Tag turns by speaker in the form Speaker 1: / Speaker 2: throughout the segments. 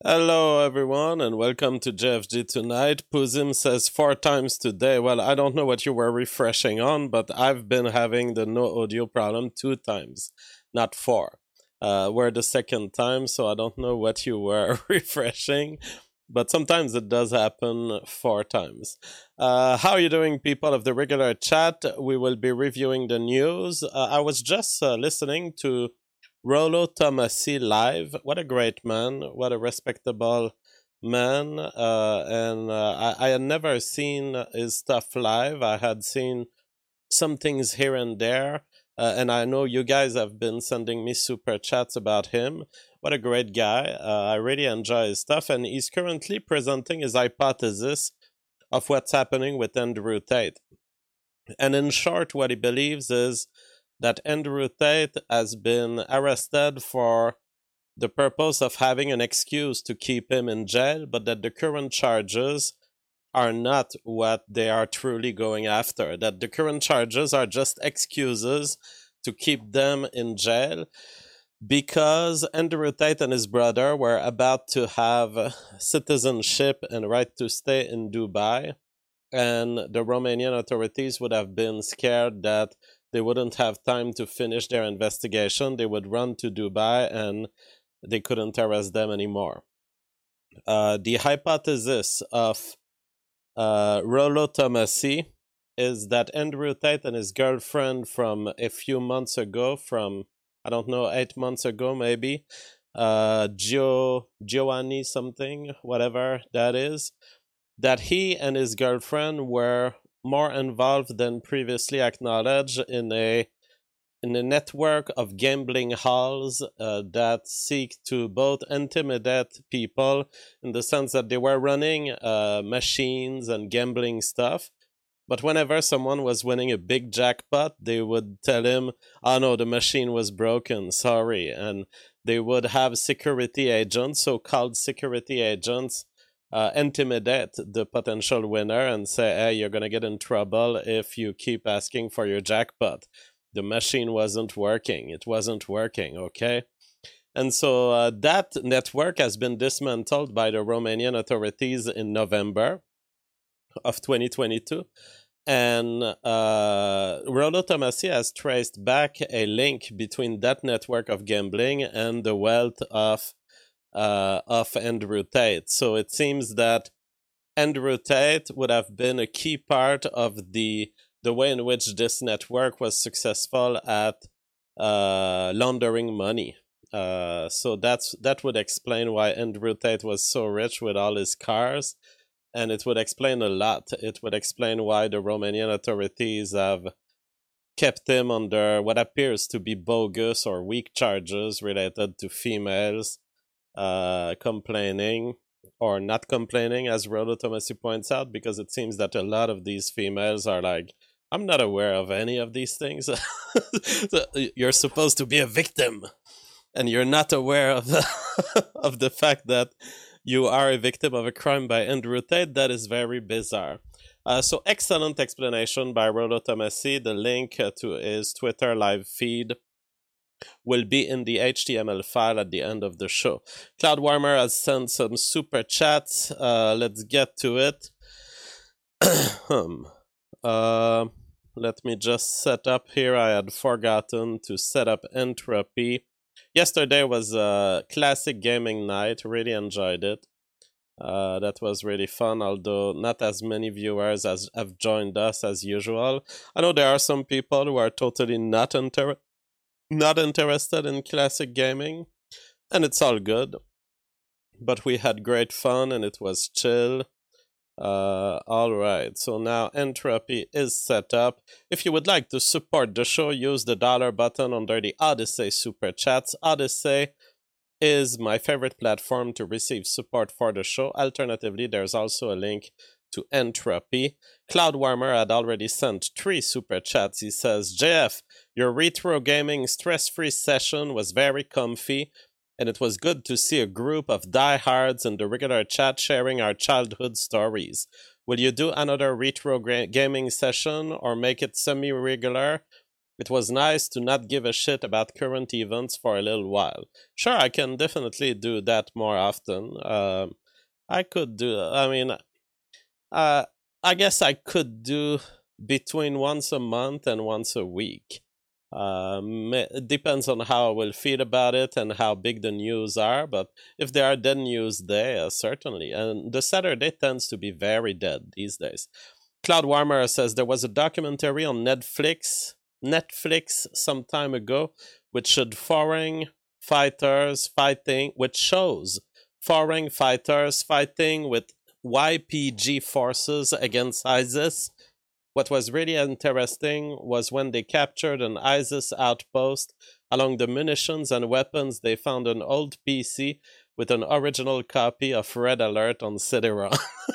Speaker 1: Hello, everyone, and welcome to JFG Tonight. Puzim says 4 times today. Well, I don't know what you were refreshing on, but I've been having the no audio problem 2 times, not four. We're the second time, so I don't know what you were refreshing, but sometimes it does happen 4 times. How are you doing, people of the regular chat? We will be reviewing the news. I was just listening to Rollo Tomasi live. What a great man. What a respectable man. I had never seen his stuff live. I had seen some things here and there. And I know you guys have been sending me super chats about him. What a great guy. I really enjoy his stuff. And he's currently presenting his hypothesis of what's happening with Andrew Tate. And in short, what he believes is that Andrew Tate has been arrested for the purpose of having an excuse to keep him in jail, but that the current charges are not what they are truly going after. That the current charges are just excuses to keep them in jail because Andrew Tate and his brother were about to have citizenship and right to stay in Dubai, and the Romanian authorities would have been scared that they wouldn't have time to finish their investigation. They would run to Dubai and they couldn't arrest them anymore. The hypothesis of Rollo Tomasi is that Andrew Tate and his girlfriend from a few months ago, from, I don't know, 8 months ago maybe, Giovanni something, whatever that is, that he and his girlfriend were more involved than previously acknowledged in a network of gambling halls that seek to both intimidate people in the sense that they were running machines and gambling stuff. But whenever someone was winning a big jackpot, they would tell him, oh no, the machine was broken, sorry. And they would have security agents, so-called security agents, intimidate the potential winner and say, hey, you're going to get in trouble if you keep asking for your jackpot. The machine wasn't working. It wasn't working, okay? And so that network has been dismantled by the Romanian authorities in November of 2022. And Rollo Tomasi has traced back a link between that network of gambling and the wealth of Andrew Tate. So it seems that Andrew Tate would have been a key part of the way in which this network was successful at laundering money. So that would explain why Andrew Tate was so rich with all his cars, and it would explain a lot. It would explain why the Romanian authorities have kept him under what appears to be bogus or weak charges related to females complaining or not complaining, as Rollo Tomasi points out, because it seems that a lot of these females are like, I'm not aware of any of these things. You're supposed to be a victim, and you're not aware of of the fact that you are a victim of a crime by Andrew Tate. That is very bizarre. So excellent explanation by Rollo Tomasi. The link to his Twitter live feed will be in the HTML file at the end of the show. Cloud Warmer has sent some super chats. Let's get to it. Let me just set up here. I had forgotten to set up Entropy. Yesterday was a classic gaming night. Really enjoyed it. That was really fun, although not as many viewers as have joined us as usual. I know there are some people who are totally not interested in classic gaming, and it's all good. But we had great fun, and it was chill. Alright, so now Entropy is set up. If you would like to support the show, use the dollar button under the Odyssey Super Chats. Odyssey is my favorite platform to receive support for the show. Alternatively, there's also a link to Entropy. Cloud Warmer had already sent 3 super chats. He says, JF, your retro gaming stress-free session was very comfy, and it was good to see a group of diehards in the regular chat sharing our childhood stories. Will you do another retro gaming session or make it semi-regular? It was nice to not give a shit about current events for a little while. Sure, I can definitely do that more often. I could do, I mean, uh, I guess I could do between once a month and once a week. It depends on how I will feel about it and how big the news are. But if there are dead news there, certainly. And the Saturday tends to be very dead these days. Cloud Warmer says there was a documentary on Netflix some time ago, which showed foreign fighters fighting, which shows foreign fighters fighting with YPG forces against ISIS. What was really interesting was when they captured an ISIS outpost. Along the munitions and weapons, they found an old PC with an original copy of Red Alert on CD-ROM.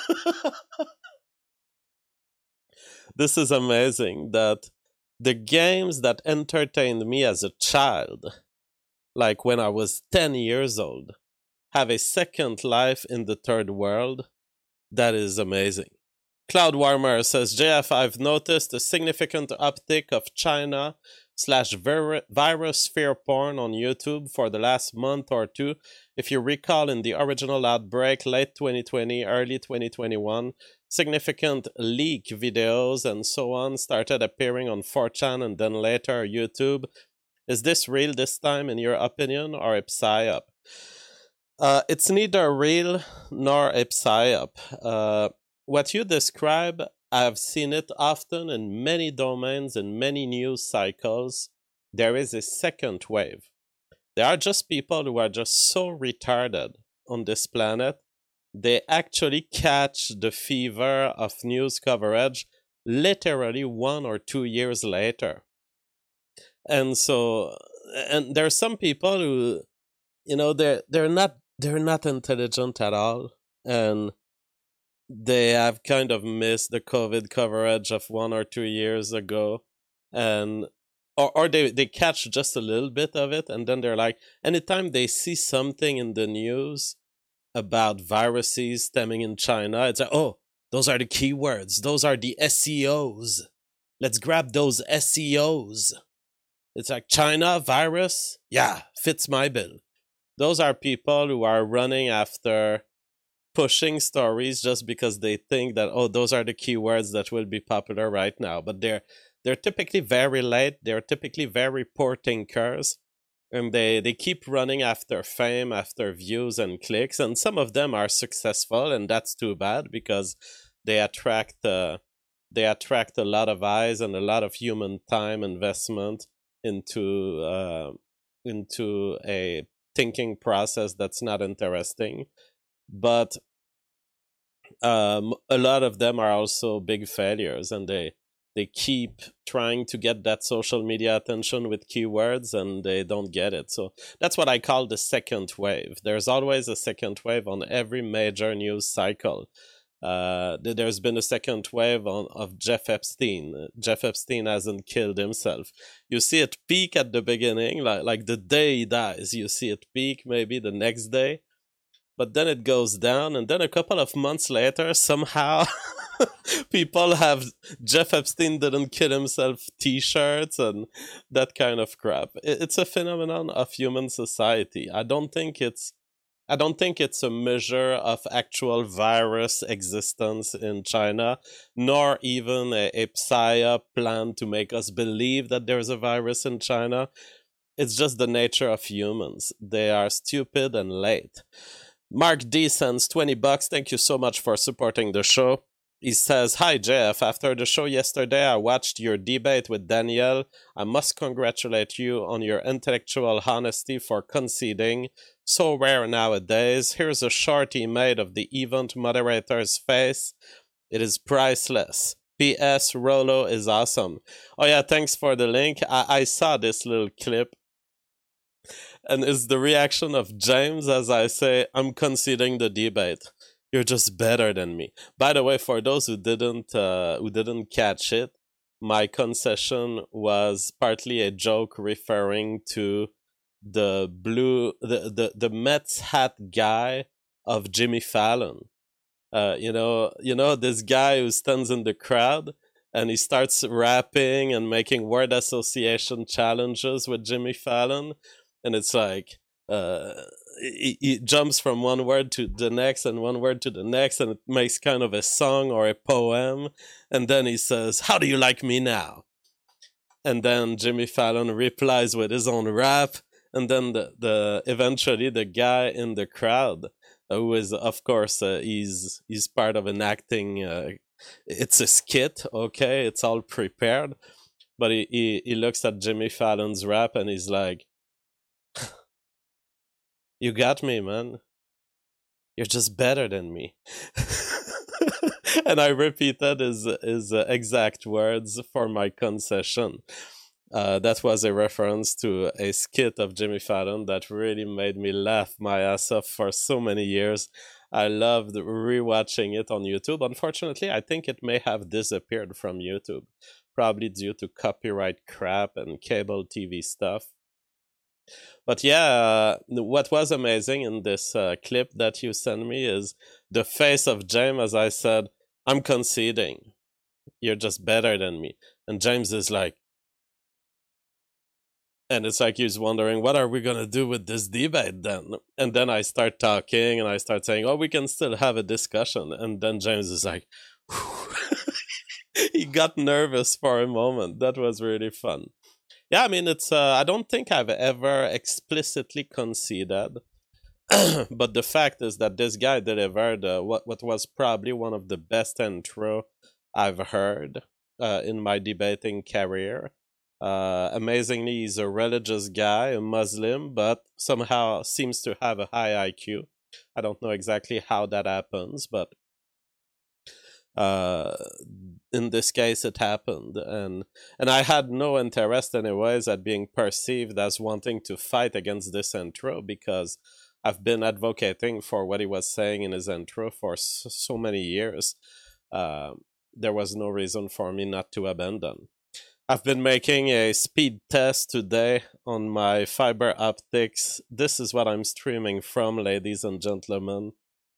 Speaker 1: This is amazing that the games that entertained me as a child, like when I was 10 years old, have a second life in the third world. That is amazing. Cloud Warmer says, JF, I've noticed a significant uptick of China slash virus fear porn on YouTube for the last month or two. If you recall, in the original outbreak, late 2020, early 2021, significant leak videos and so on started appearing on 4chan and then later YouTube. Is this real this time, in your opinion, or a psyop? It's neither real nor a psyop. What you describe, I've seen it often in many domains, in many news cycles. There is a second wave. There are just people who are just so retarded on this planet. They actually catch the fever of news coverage literally 1 or 2 years later. And so, and there are some people who, they're not intelligent at all, and they have kind of missed the COVID coverage of 1 or 2 years ago, and or they catch just a little bit of it, and then they're like, anytime they see something in the news about viruses stemming in China, it's like, oh, those are the keywords, those are the SEOs. Let's grab those SEOs. It's like, China virus, yeah, fits my bill. Those are people who are running after pushing stories just because they think that, oh, those are the keywords that will be popular right now. But they're typically very late. They're typically very poor thinkers, and they keep running after fame, after views and clicks. And some of them are successful, and that's too bad because they attract a lot of eyes and a lot of human time investment into a thinking process that's not interesting. But a lot of them are also big failures, and they keep trying to get that social media attention with keywords, and they don't get it. So that's what I call the second wave. There's always a second wave on every major news cycle. There's been a second wave of Jeff Epstein. Jeff Epstein hasn't killed himself. You see it peak at the beginning, like the day he dies. You see it peak maybe the next day, but then it goes down, and then a couple of months later, somehow people have Jeff Epstein didn't kill himself t-shirts and that kind of crap. It's a phenomenon of human society. I don't think it's a measure of actual virus existence in China, nor even a psyop plan to make us believe that there's a virus in China. It's just the nature of humans. They are stupid and late. Mark D sends $20. Thank you so much for supporting the show. He says, hi, Jeff. After the show yesterday, I watched your debate with Daniel. I must congratulate you on your intellectual honesty for conceding. So rare nowadays. Here's a short he made of the event moderator's face. It is priceless. P.S. Rolo is awesome. Oh yeah, thanks for the link. I saw this little clip. And it's the reaction of James as I say, I'm conceding the debate. You're just better than me. By the way, for those who didn't catch it, my concession was partly a joke referring to the Mets hat guy of Jimmy Fallon. You know this guy who stands in the crowd, and he starts rapping and making word association challenges with Jimmy Fallon, and it's like he jumps from one word to the next and one word to the next, and it makes kind of a song or a poem, and then he says, "How do you like me now?" And then Jimmy Fallon replies with his own rap, and then the eventually the guy in the crowd, who is of course he's part of an acting. It's a skit, okay? It's all prepared, but he looks at Jimmy Fallon's rap and he's like, "You got me, man. You're just better than me." And I repeated his exact words for my concession. That was a reference to a skit of Jimmy Fallon that really made me laugh my ass off for so many years. I loved rewatching it on YouTube. Unfortunately, I think it may have disappeared from YouTube, probably due to copyright crap and cable TV stuff. But yeah, what was amazing in this clip that you sent me is the face of James as I said, "I'm conceding. You're just better than me." And James is like, and it's like he's wondering, what are we going to do with this debate then? And then I start talking and I start saying, "Oh, we can still have a discussion." And then James is like, he got nervous for a moment. That was really fun. Yeah, I mean, it's, I don't think I've ever explicitly conceded. But the fact is that this guy delivered what was probably one of the best intro I've heard in my debating career. Amazingly, he's a religious guy, a Muslim, but somehow seems to have a high IQ. I don't know exactly how that happens, but in this case it happened, and I had no interest anyways at being perceived as wanting to fight against this intro, because I've been advocating for what he was saying in his intro for so many years. There was no reason for me not to abandon. I've been making a speed test today on my fiber optics. This is what I'm streaming from, ladies and gentlemen.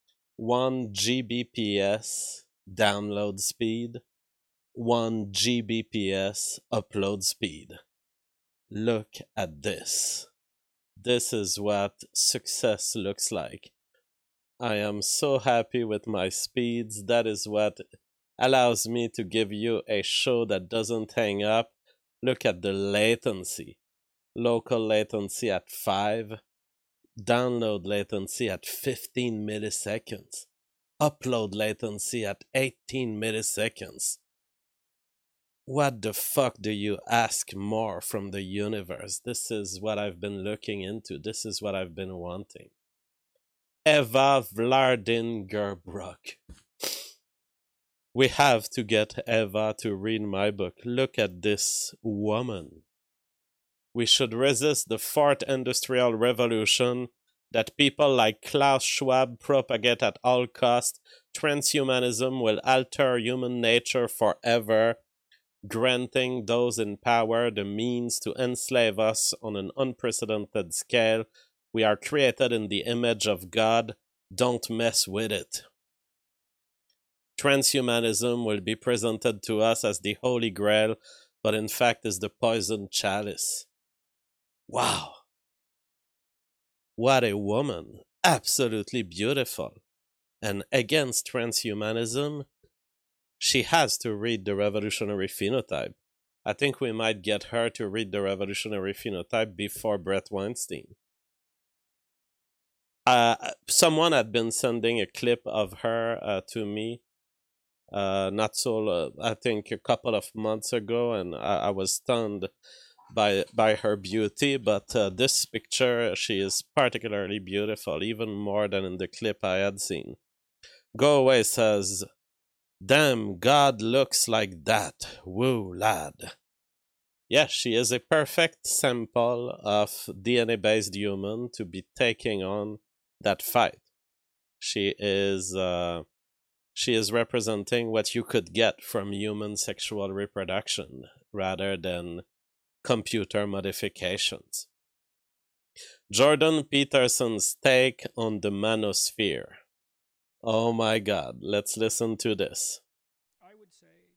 Speaker 1: 1 Gbps download speed, 1 Gbps upload speed. Look at this. This is what success looks like. I am so happy with my speeds. That is what allows me to give you a show that doesn't hang up. Look at the latency. Local latency at 5. Download latency at 15 milliseconds. Upload latency at 18 milliseconds. What the fuck do you ask more from the universe? This is what I've been looking into. This is what I've been wanting. Eva Vlaardingerbroek. We have to get Eva to read my book. Look at this woman. We should resist the fourth industrial revolution that people like Klaus Schwab propagate at all costs. Transhumanism will alter human nature forever, granting those in power the means to enslave us on an unprecedented scale. We are created in the image of God. Don't mess with it. Transhumanism will be presented to us as the Holy Grail, but in fact is the poisoned chalice. Wow. What a woman. Absolutely beautiful. And against transhumanism, she has to read The Revolutionary Phenotype. I think we might get her to read The Revolutionary Phenotype before Bret Weinstein. Someone had been sending a clip of her to me, not so, I think a couple of months ago, and I was stunned by her beauty, but this picture, she is particularly beautiful, even more than in the clip I had seen. Go Away says, "Damn, God looks like that. Woo, lad." Yeah, she is a perfect sample of DNA-based human to be taking on that fight. She is representing what you could get from human sexual reproduction rather than computer modifications. Jordan Peterson's take on the manosphere. Oh my God, let's listen to this.
Speaker 2: I would say 2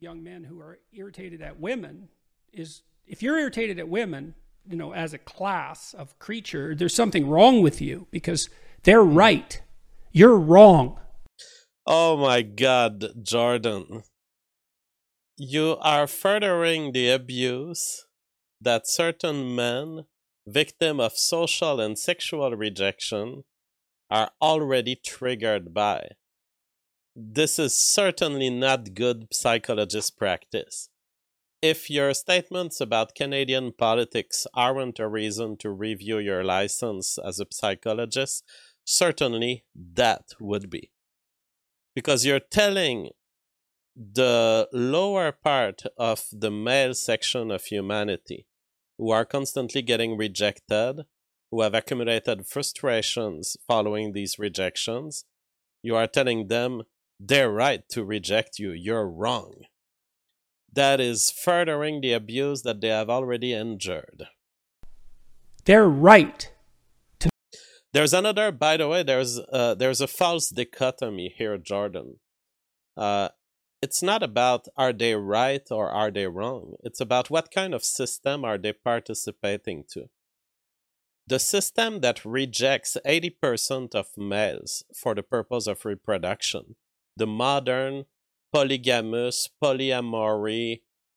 Speaker 2: young men who are irritated at women is, if you're irritated at women, as a class of creature, there's something wrong with you because they're right. You're wrong.
Speaker 1: Oh my God, Jordan. You are furthering the abuse that certain men, victim of social and sexual rejection, are already triggered by. This is certainly not good psychologist practice. If your statements about Canadian politics aren't a reason to review your license as a psychologist, certainly that would be. Because you're telling the lower part of the male section of humanity, who are constantly getting rejected, who have accumulated frustrations following these rejections, you are telling them they're right to reject you, you're wrong. That is furthering the abuse that they have already endured.
Speaker 2: They're right.
Speaker 1: There's another, by the way, there's a false dichotomy here, Jordan. It's not about are they right or are they wrong. It's about what kind of system are they participating to. The system that rejects 80% of males for the purpose of reproduction, the modern polygamous, polyamory,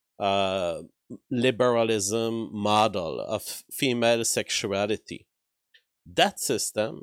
Speaker 1: liberalism model of female sexuality, that system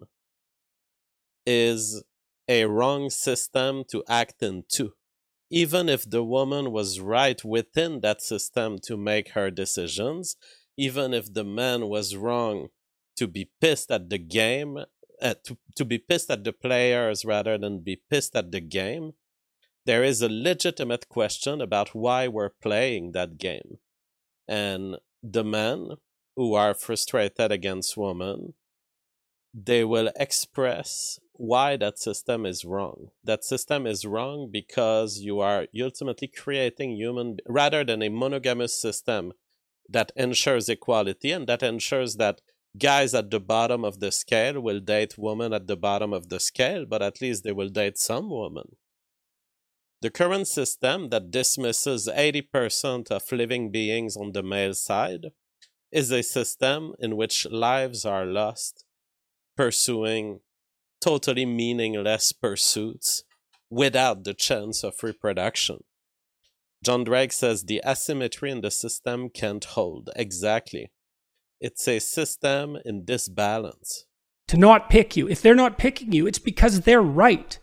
Speaker 1: is a wrong system to act into. Even if the woman was right within that system to make her decisions, even if the man was wrong to be pissed at the game, to be pissed at the players rather than be pissed at the game, there is a legitimate question about why we're playing that game. And the men who are frustrated against women, they will express why that system is wrong. That system is wrong because you are ultimately creating rather than a monogamous system that ensures equality and that ensures that guys at the bottom of the scale will date women at the bottom of the scale, but at least they will date some women. The current system that dismisses 80% of living beings on the male side is a system in which lives are lost pursuing totally meaningless pursuits without the chance of reproduction. John Drake says the asymmetry in the system can't hold. Exactly. It's a system in disbalance.
Speaker 2: To not pick you. If they're not picking you, it's because they're right.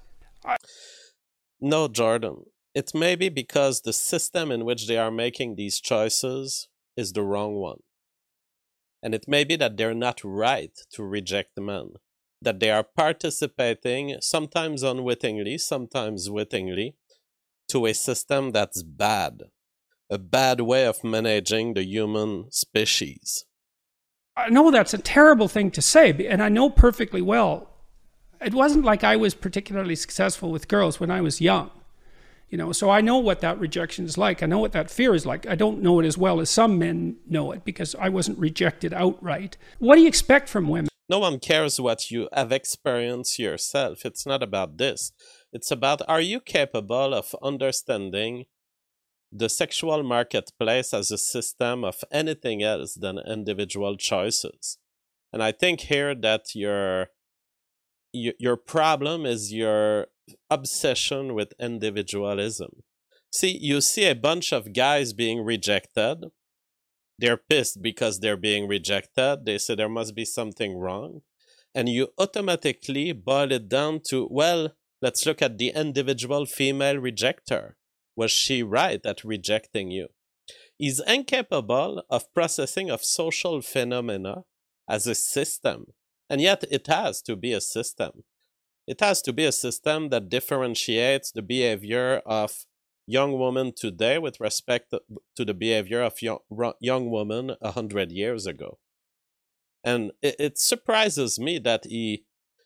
Speaker 1: No, Jordan. It may be because the system in which they are making these choices is the wrong one. And it may be that they're not right to reject men. That they are participating, sometimes unwittingly, sometimes wittingly, to a system that's bad. A bad way of managing the human species.
Speaker 2: I know that's a terrible thing to say, and I know perfectly well. It wasn't like I was particularly successful with girls when I was young. So I know what that rejection is like. I know what that fear is like. I don't know it as well as some men know it because I wasn't rejected outright. What do you expect from women?
Speaker 1: No one cares what you have experienced yourself. It's not about this. It's about, are you capable of understanding the sexual marketplace as a system of anything else than individual choices? And I think here that your problem is your obsession with individualism. See, you see a bunch of guys being rejected. They're pissed because they're being rejected. They say there must be something wrong. And you automatically boil it down to, well, let's look at the individual female rejecter. Was she right at rejecting you? He's incapable of processing of social phenomena as a system. And yet it has to be a system. It has to be a system that differentiates the behavior of young women today with respect to the behavior of young women 100 years ago. And it surprises me that he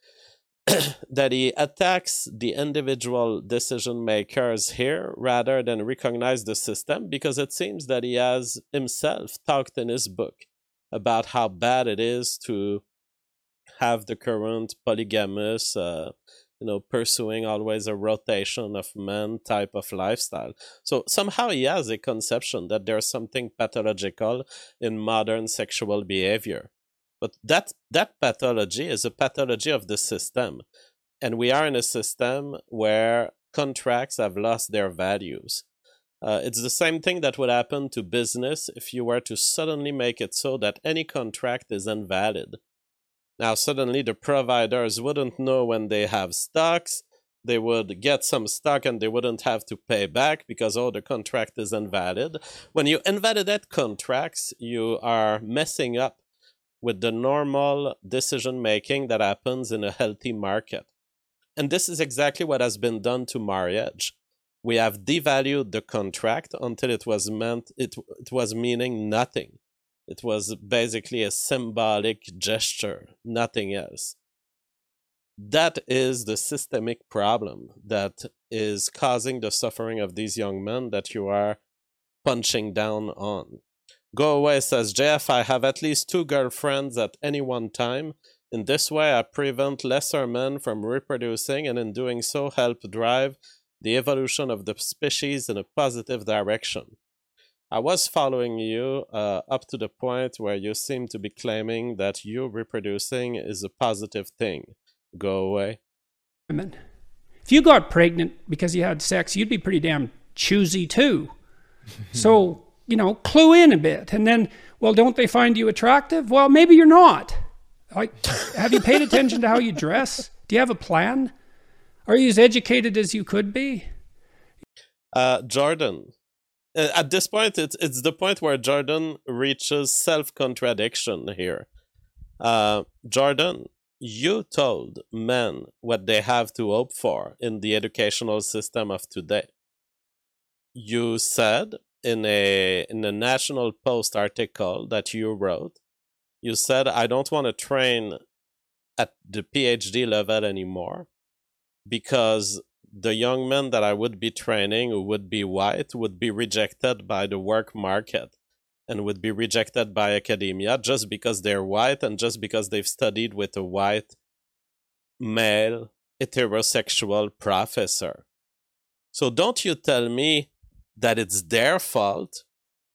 Speaker 1: that he attacks the individual decision makers here rather than recognize the system, because it seems that he has himself talked in his book about how bad it is to have the current polygamous pursuing always a rotation of men type of lifestyle. So somehow he has a conception that there's something pathological in modern sexual behavior. But that pathology is a pathology of the system. And we are in a system where contracts have lost their values. It's the same thing that would happen to business if you were to suddenly make it so that any contract is invalid. Now, suddenly the providers wouldn't know when they have stocks. They would get some stock and they wouldn't have to pay back because, the contract is invalid. When you invalidate contracts, you are messing up with the normal decision-making that happens in a healthy market. And this is exactly what has been done to marriage. We have devalued the contract until it was meaning nothing. It was basically a symbolic gesture, nothing else. That is the systemic problem that is causing the suffering of these young men that you are punching down on. Go Away says, JF, I have at least 2 girlfriends at any one time. In this way, I prevent lesser men from reproducing and in doing so help drive the evolution of the species in a positive direction. I was following you up to the point where you seem to be claiming that you reproducing is a positive thing. Go away.
Speaker 2: If you got pregnant because you had sex, you'd be pretty damn choosy too. So, clue in a bit. And then, don't they find you attractive? Well, maybe you're not. Have you paid attention to how you dress? Do you have a plan? Are you as educated as you could be?
Speaker 1: Jordan. At this point, it's the point where Jordan reaches self-contradiction here. Jordan, you told men what they have to hope for in the educational system of today. You said in a National Post article that you wrote, you said, I don't want to train at the PhD level anymore because the young men that I would be training who would be white would be rejected by the work market and would be rejected by academia just because they're white and just because they've studied with a white male heterosexual professor. So don't you tell me that it's their fault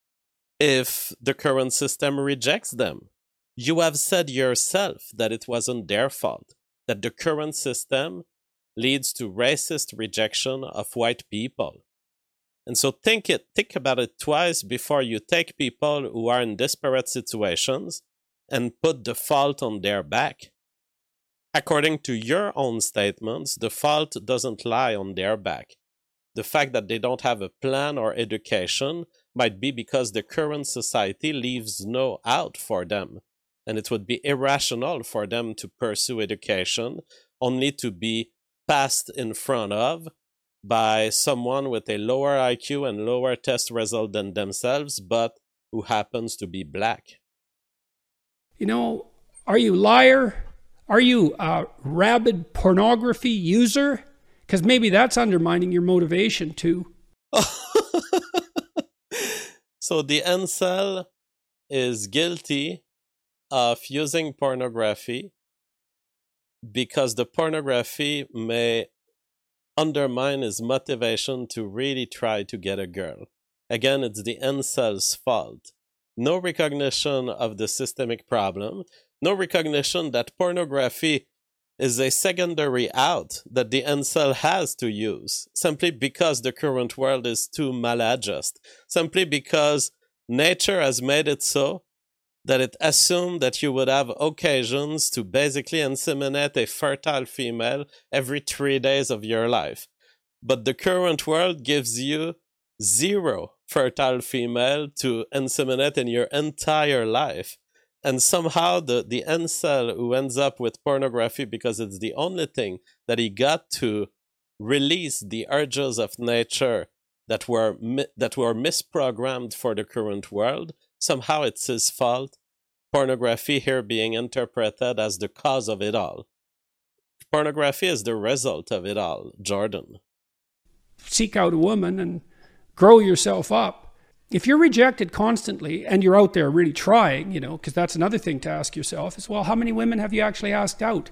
Speaker 1: if the current system rejects them. You have said yourself that it wasn't their fault, that the current system leads to racist rejection of white people. And so think about it twice before you take people who are in disparate situations and put the fault on their back. According to your own statements, the fault doesn't lie on their back. The fact that they don't have a plan or education might be because the current society leaves no out for them. And it would be irrational for them to pursue education only to be passed in front of by someone with a lower IQ and lower test result than themselves, but who happens to be black.
Speaker 2: Are you a liar? Are you a rabid pornography user? Because maybe that's undermining your motivation too.
Speaker 1: So the incel is guilty of using pornography because the pornography may undermine his motivation to really try to get a girl. Again, it's the incel's fault. No recognition of the systemic problem, no recognition that pornography is a secondary out that the incel has to use, simply because the current world is too maladjusted, simply because nature has made it so that it assumed that you would have occasions to basically inseminate a fertile female every 3 days of your life. But the current world gives you 0 fertile female to inseminate in your entire life. And somehow the incel who ends up with pornography because it's the only thing that he got to release the urges of nature that were misprogrammed for the current world, somehow it's his fault. Pornography here being interpreted as the cause of it all. Pornography is the result of it all, Jordan.
Speaker 2: Seek out a woman and grow yourself up. If you're rejected constantly and you're out there really trying, because that's another thing to ask yourself is, well, how many women have you actually asked out?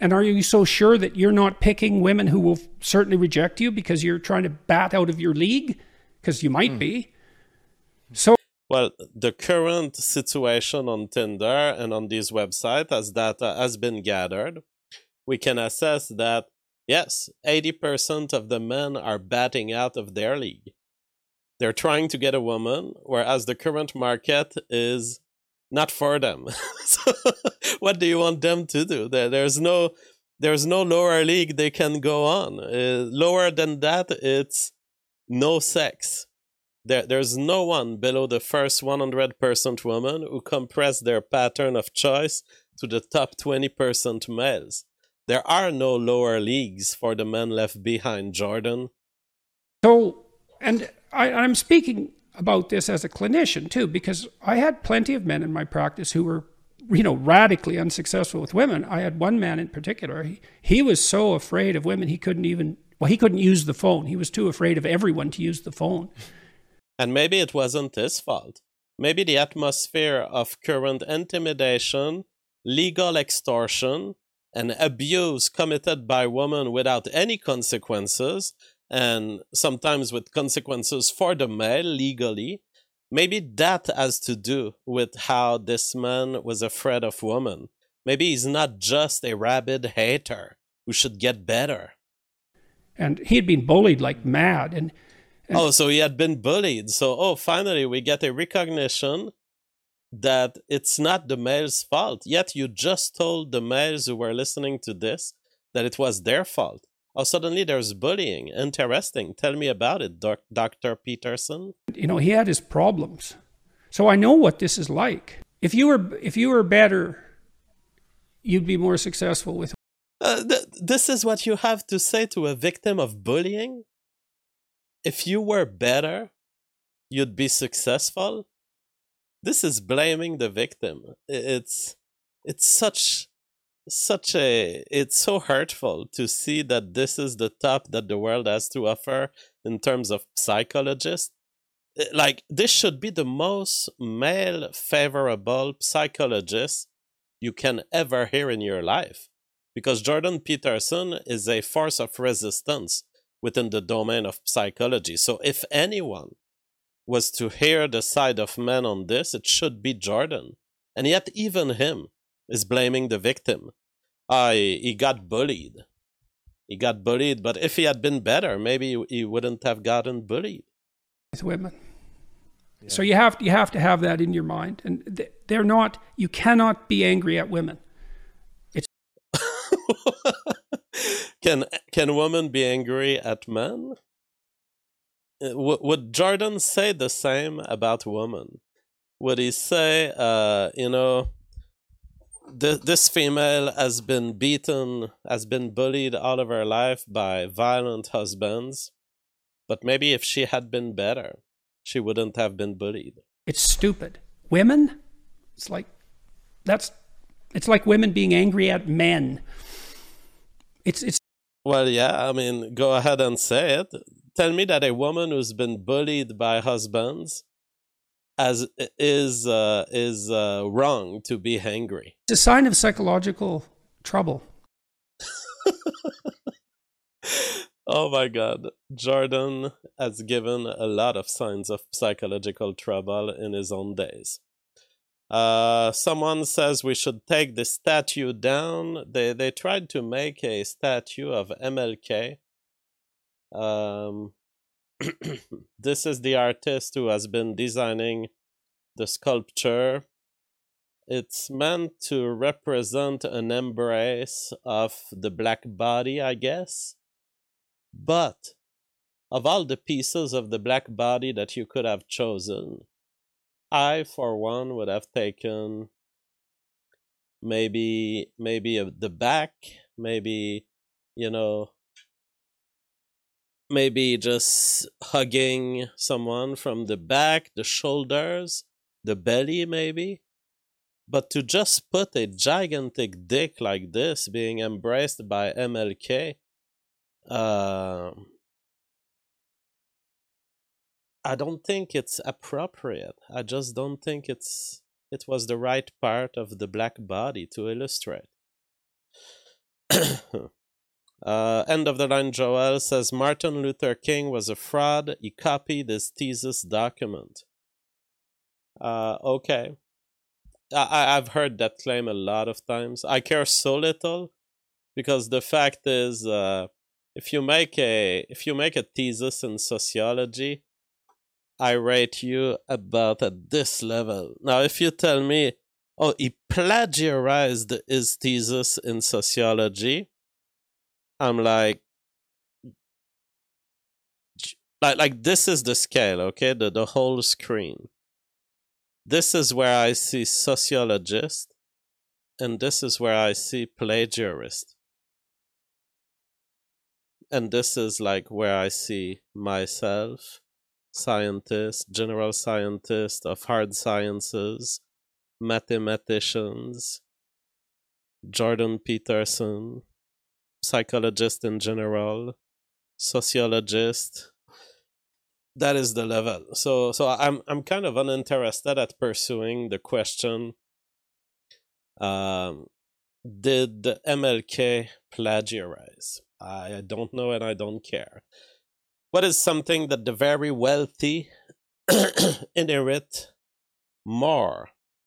Speaker 2: And are you so sure that you're not picking women who will certainly reject you because you're trying to bat out of your league? Because you might be. So,
Speaker 1: well, the current situation on Tinder and on these websites, as data has been gathered, we can assess that, yes, 80% of the men are batting out of their league. They're trying to get a woman, whereas the current market is not for them. So what do you want them to do? There's no lower league they can go on. Lower than that, it's no sex. There's no one below the first 100% women who compress their pattern of choice to the top 20% males. There are no lower leagues for the men left behind, Jordan.
Speaker 2: So, and I'm speaking about this as a clinician too, because I had plenty of men in my practice who were, radically unsuccessful with women. I had one man in particular. He was so afraid of women he couldn't use the phone. He was too afraid of everyone to use the phone.
Speaker 1: And maybe it wasn't his fault. Maybe the atmosphere of current intimidation, legal extortion, and abuse committed by women without any consequences, and sometimes with consequences for the male legally, maybe that has to do with how this man was afraid of women. Maybe he's not just a rabid hater who should get better.
Speaker 2: And he had been bullied like mad. And
Speaker 1: so he had been bullied. So, finally we get a recognition that it's not the male's fault. Yet you just told the males who were listening to this that it was their fault. Suddenly there's bullying. Interesting. Tell me about it, Dr. Peterson.
Speaker 2: He had his problems. So I know what this is like. If you were better, you'd be more successful with.
Speaker 1: This is what you have to say to a victim of bullying? If you were better, you'd be successful? This is blaming the victim. It's so hurtful to see that this is the top that the world has to offer in terms of psychologists. Like, this should be the most male favorable psychologist you can ever hear in your life, because Jordan Peterson is a force of resistance within the domain of psychology. So if anyone was to hear the side of men on this, it should be Jordan. And yet even him is blaming the victim. He got bullied. He got bullied, but if he had been better, maybe he wouldn't have gotten bullied.
Speaker 2: With women. Yeah. So you have to have that in your mind. And they're not, you cannot be angry at women. It's
Speaker 1: Can women be angry at men? Would Jordan say the same about women? Would he say, this female has been beaten, has been bullied all of her life by violent husbands, but maybe if she had been better, she wouldn't have been bullied?
Speaker 2: It's stupid. Women, it's like women being angry at men. It's.
Speaker 1: Well, yeah, I mean, go ahead and say it. Tell me that a woman who's been bullied by husbands is wrong to be angry.
Speaker 2: It's a sign of psychological trouble.
Speaker 1: Oh my God. Jordan has given a lot of signs of psychological trouble in his own days. Someone says we should take the statue down. They tried to make a statue of MLK. This is the artist who has been designing the sculpture. It's meant to represent an embrace of the black body, I guess. But of all the pieces of the black body that you could have chosen, I, for one, would have taken maybe the back, maybe just hugging someone from the back, the shoulders, the belly, maybe. But to just put a gigantic dick like this being embraced by MLK, I don't think it's appropriate. I just don't think it was the right part of the black body to illustrate. End of the line Joel says Martin Luther King was a fraud. He copied his thesis document. Okay. I've heard that claim a lot of times. I care so little because the fact is, if you make a thesis in sociology, I rate you about at this level. Now, if you tell me, oh, he plagiarized his thesis in sociology, I'm like this is the scale, okay? The whole screen. This is where I see sociologist, and this is where I see plagiarist. And this is like where I see myself, scientist, general scientist of hard sciences, mathematicians, Jordan Peterson, psychologist in general, sociologist. That is the level. So I'm kind of uninterested at pursuing the question, did MLK plagiarize? I don't know and I don't care. What is something that the very wealthy inherit more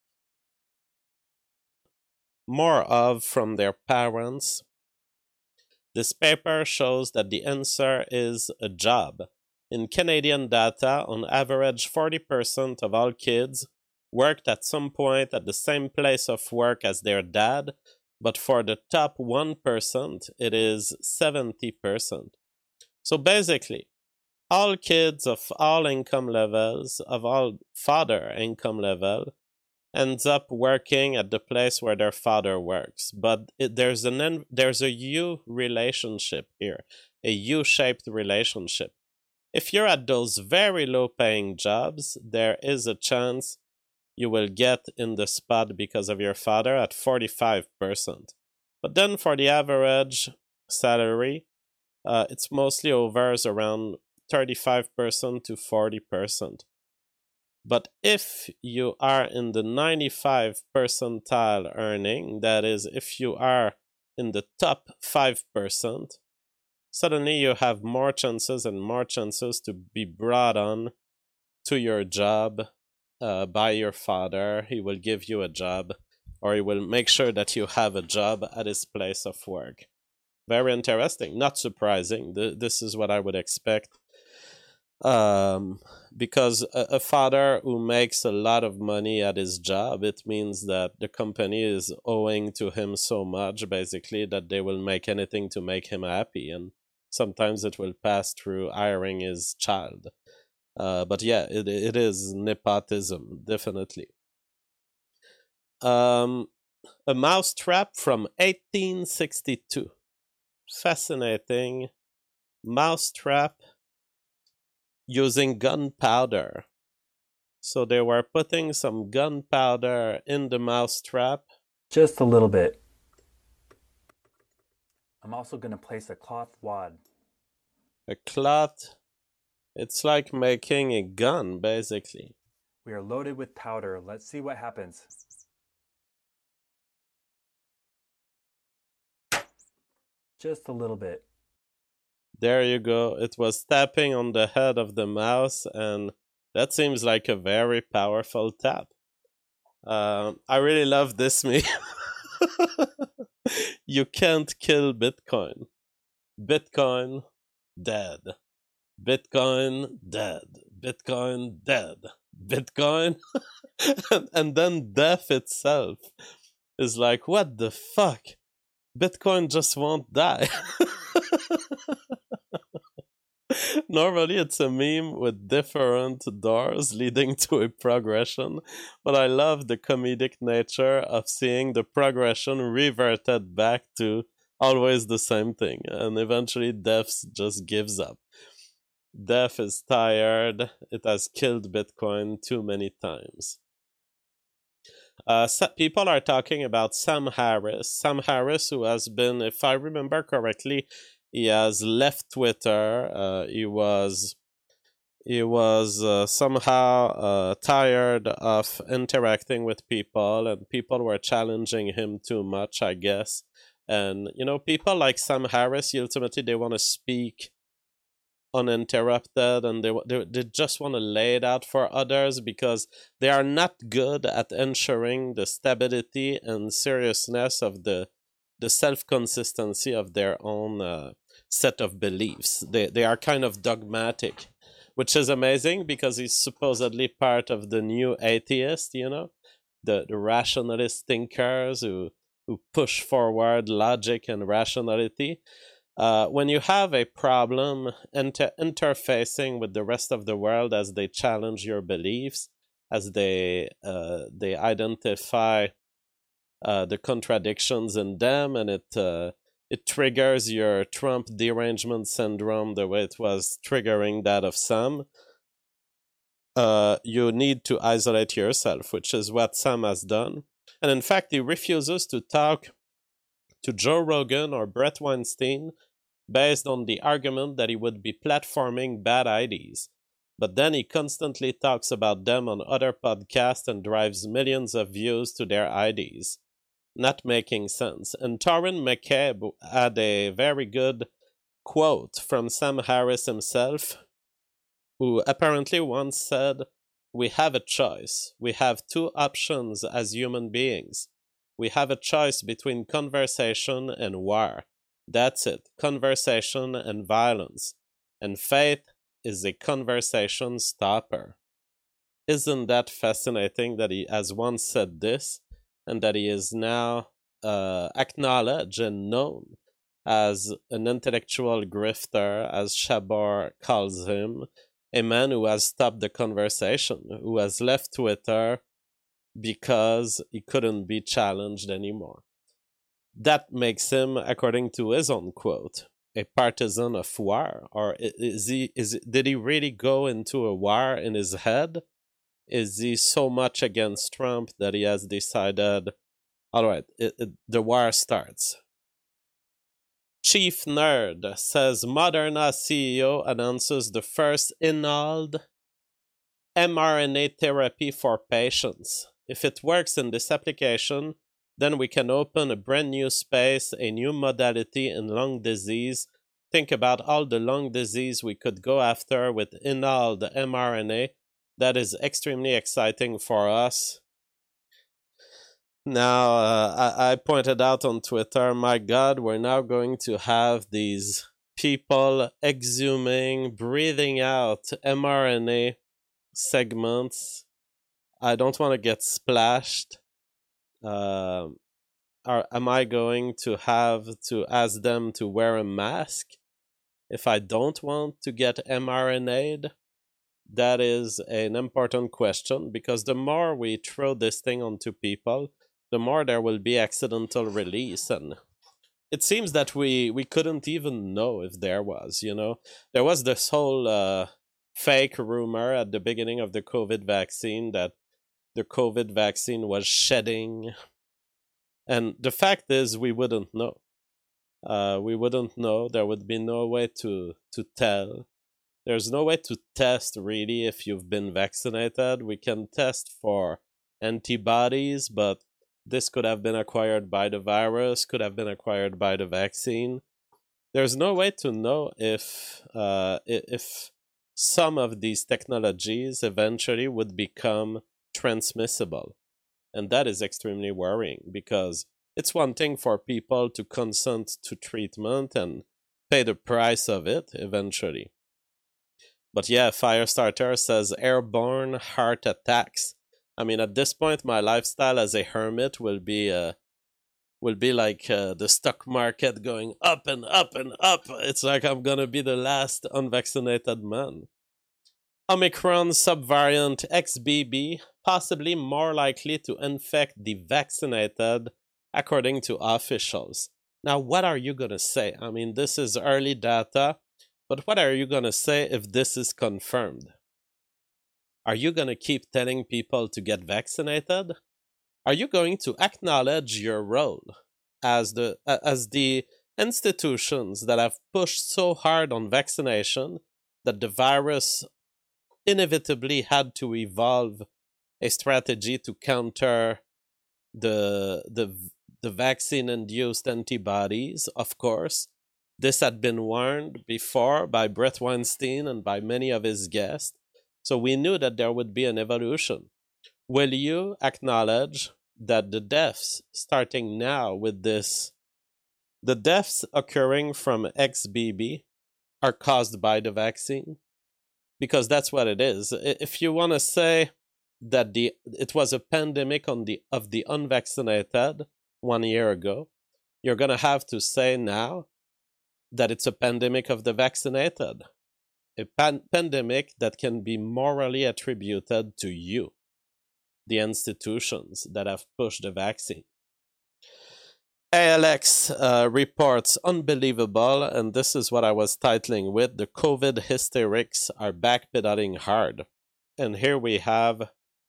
Speaker 1: of from their parents? This paper shows that the answer is a job. In Canadian data, on average, 40% of all kids worked at some point at the same place of work as their dad, but for the top 1%, it is 70%. So basically, all kids of all income levels, of all father income level, ends up working at the place where their father works. But there's a U relationship here, a U-shaped relationship. If you're at those very low-paying jobs, there is a chance you will get in the spot because of your father at 45%. But then for the average salary, it's mostly hovers around 35% to 40%. But if you are in the 95 percentile earning, that is, if you are in the top 5%, suddenly you have more chances and more chances to be brought on to your job by your father. He will give you a job, or he will make sure that you have a job at his place of work. Very interesting. Not surprising. This is what I would expect. Because a father who makes a lot of money at his job, it means that the company is owing to him so much, basically, that they will make anything to make him happy. And sometimes it will pass through hiring his child. But yeah, it is nepotism, definitely. A mousetrap from 1862. Fascinating. Mousetrap using gunpowder. So they were putting some gunpowder in the mousetrap.
Speaker 3: Just a little bit. I'm also going to place a cloth wad.
Speaker 1: A cloth? It's like making a gun, basically.
Speaker 3: We are loaded with powder. Let's see what happens. Just a little bit.
Speaker 1: There you go. It was tapping on the head of the mouse, and that seems like a very powerful tap. I really love this meme. You can't kill Bitcoin. Bitcoin dead. Bitcoin dead. Bitcoin dead. Bitcoin. And then death itself is like, what the fuck? Bitcoin just won't die. Normally it's a meme with different doors leading to a progression, but I love the comedic nature of seeing the progression reverted back to always the same thing, and eventually Death just gives up. Death is tired. It has killed Bitcoin too many times. People are talking about Sam Harris. Sam Harris, who has been, if I remember correctly, he has left Twitter. He was somehow tired of interacting with people, and people were challenging him too much, I guess. And, people like Sam Harris, ultimately, they want to speak uninterrupted, and they just want to lay it out for others because they are not good at ensuring the stability and seriousness of the self-consistency of their own set of beliefs. They are kind of dogmatic, which is amazing because he's supposedly part of the new atheist, the rationalist thinkers who push forward logic and rationality. When you have a problem interfacing with the rest of the world as they challenge your beliefs, as they identify the contradictions in them, and it triggers your Trump derangement syndrome the way it was triggering that of some. You need to isolate yourself, which is what Sam has done. And in fact, he refuses to talk to Joe Rogan or Brett Weinstein based on the argument that he would be platforming bad ideas. But then he constantly talks about them on other podcasts and drives millions of views to their ideas. Not making sense. And Torrin McCabe had a very good quote from Sam Harris himself, who apparently once said, "We have a choice. We have two options as human beings. We have a choice between conversation and war. That's it. Conversation and violence. And faith is a conversation stopper." Isn't that fascinating that he has once said this, and that he is now acknowledged and known as an intellectual grifter, as Chabot calls him, a man who has stopped the conversation, who has left Twitter because he couldn't be challenged anymore. That makes him, according to his own quote, a partisan of war. Or did he really go into a war in his head? Is he so much against Trump that he has decided, all right, the war starts? Chief Nerd says Moderna CEO announces the first inhaled mRNA therapy for patients. If it works in this application, then we can open a brand new space, a new modality in lung disease. Think about all the lung disease we could go after with inhaled mRNA. That is extremely exciting for us. Now, I pointed out on Twitter, my God, we're now going to have these people exhuming, breathing out mRNA segments. I don't want to get splashed. Am I going to have to ask them to wear a mask if I don't want to get mRNA'd? That is an important question, because the more we throw this thing onto people, the more there will be accidental release. And it seems that we couldn't even know if there was, There was this whole fake rumor at the beginning of the COVID vaccine that the COVID vaccine was shedding. And the fact is, we wouldn't know. We wouldn't know. There would be no way to tell. There's no way to test, really, if you've been vaccinated. We can test for antibodies, but this could have been acquired by the virus, could have been acquired by the vaccine. There's no way to know if some of these technologies eventually would become transmissible. And that is extremely worrying, because it's one thing for people to consent to treatment and pay the price of it eventually. But yeah, Firestarter says airborne heart attacks. I mean, at this point, my lifestyle as a hermit will be like the stock market going up and up and up. It's like I'm gonna be the last unvaccinated man. Omicron subvariant XBB possibly more likely to infect the vaccinated, according to officials. Now, what are you gonna say? I mean, this is early data. But what are you going to say if this is confirmed? Are you going to keep telling people to get vaccinated? Are you going to acknowledge your role as the institutions that have pushed so hard on vaccination that the virus inevitably had to evolve a strategy to counter the the vaccine-induced antibodies, of course. This had been warned before by Bret Weinstein and by many of his guests. So we knew that there would be an evolution. Will you acknowledge that the deaths starting now with this, the deaths occurring from XBB are caused by the vaccine? Because that's what it is. If you want to say that it was a pandemic of the unvaccinated 1 year ago, you're going to have to say now that it's a pandemic of the vaccinated. A pandemic that can be morally attributed to you, the institutions that have pushed the vaccine. ALX reports unbelievable, and this is what I was titling with, the COVID hysterics are backpedaling hard. And here we have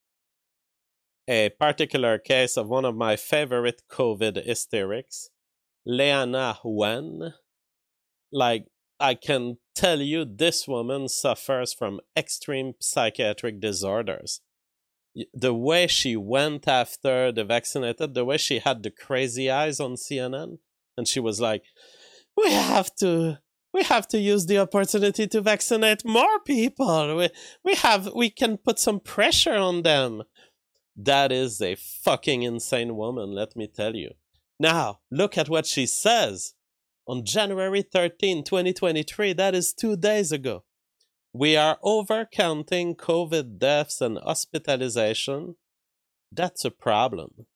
Speaker 1: a particular case of one of my favorite COVID hysterics, Leana Wen. Like, I can tell you this woman suffers from extreme psychiatric disorders. The way she went after the vaccinated, the way she had the crazy eyes on CNN, and she was like, we have to use the opportunity to vaccinate more people. We can put some pressure on them. That is a fucking insane woman, let me tell you. Now, look at what she says. On January 13, 2023, that is 2 days ago. We are overcounting COVID deaths and hospitalization. That's a problem.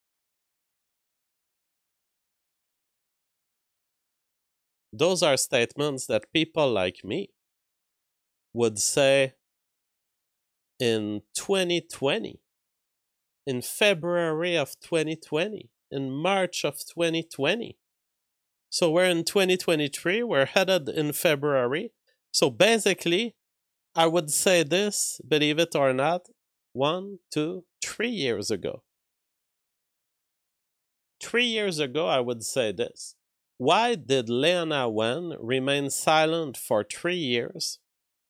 Speaker 1: Those are statements that people like me would say in 2020, in February of 2020, in March of 2020. So we're in 2023, we're headed in February. So basically, I would say this, believe it or not, 1, 2, 3 years ago. 3 years ago, I would say this. Why did Leana Wen remain silent for 3 years?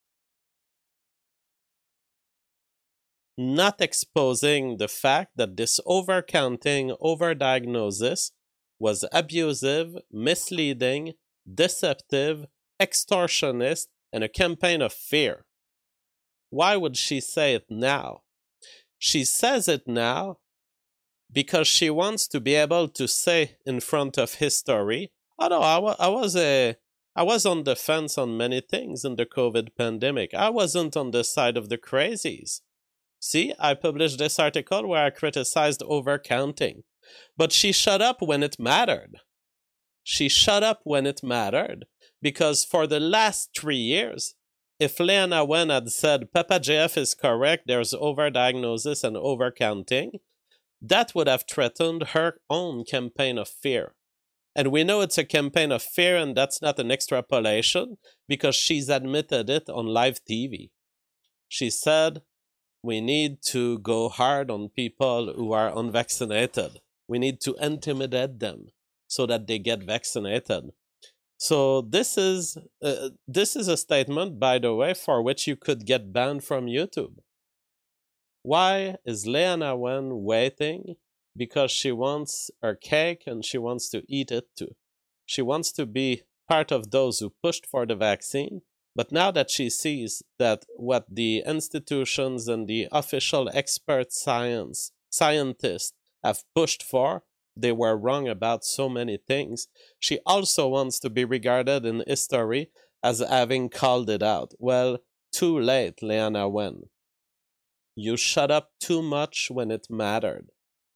Speaker 1: Not exposing the fact that this overcounting, overdiagnosis was abusive, misleading, deceptive, extortionist, and a campaign of fear. Why would she say it now? She says it now because she wants to be able to say in front of history, oh no, I was on the fence on many things in the COVID pandemic. I wasn't on the side of the crazies. See, I published this article where I criticized overcounting. But she shut up when it mattered. She shut up when it mattered because for the last 3 years, if Leana Wen had said, Papa JF is correct, there's overdiagnosis and overcounting, that would have threatened her own campaign of fear. And we know it's a campaign of fear, and that's not an extrapolation because she's admitted it on live TV. She said, we need to go hard on people who are unvaccinated. We need to intimidate them so that they get vaccinated. So this is a statement, by the way, for which you could get banned from YouTube. Why is Leana Wen waiting? Because she wants her cake and she wants to eat it too. She wants to be part of those who pushed for the vaccine. But now that she sees that what the institutions and the official expert scientists have pushed for, they were wrong about so many things, she also wants to be regarded in history as having called it out. Well, too late, Leana Wen. You shut up too much when it mattered.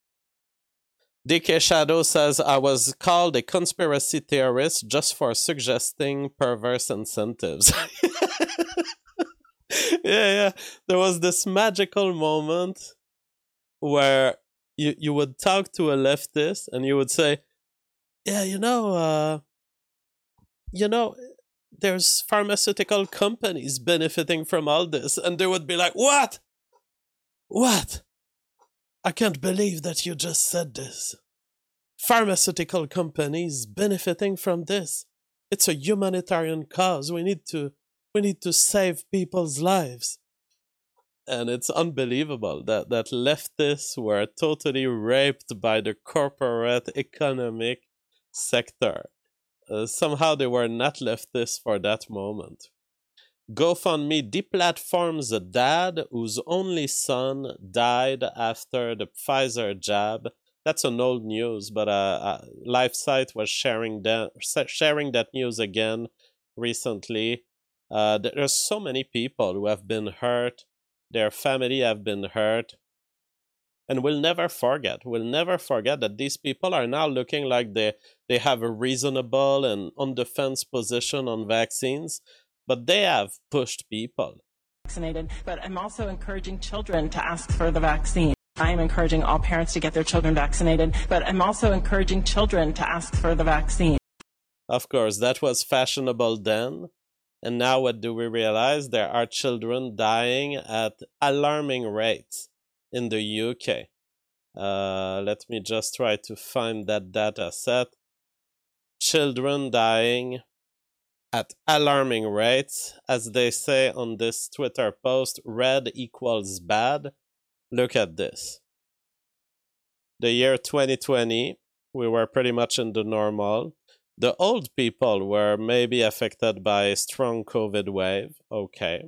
Speaker 1: DK Shadow says, I was called a conspiracy theorist just for suggesting perverse incentives. Yeah. There was this magical moment where you would talk to a leftist and you would say, yeah, there's pharmaceutical companies benefiting from all this. And they would be like, what? What? I can't believe that you just said this. Pharmaceutical companies benefiting from this. It's a humanitarian cause. We need to save people's lives. And it's unbelievable that leftists were totally raped by the corporate economic sector. Somehow they were not leftists for that moment. GoFundMe deplatforms a dad whose only son died after the Pfizer jab. That's an old news, but LifeSite was sharing that news again recently. There's so many people who have been hurt. Their family have been hurt. And we'll never forget that these people are now looking like they have a reasonable and on-defense position on vaccines, but they have pushed people.
Speaker 4: Vaccinated, but I'm also encouraging children to ask for the vaccine. I'm encouraging all parents to get their children vaccinated, but I'm also encouraging children to ask for the vaccine.
Speaker 1: Of course, that was fashionable then. And now what do we realize? There are children dying at alarming rates in the UK. Let me just try to find that data set. Children dying at alarming rates. As they say on this Twitter post, red equals bad. Look at this. The year 2020, we were pretty much in the normal. The old people were maybe affected by a strong COVID wave. Okay.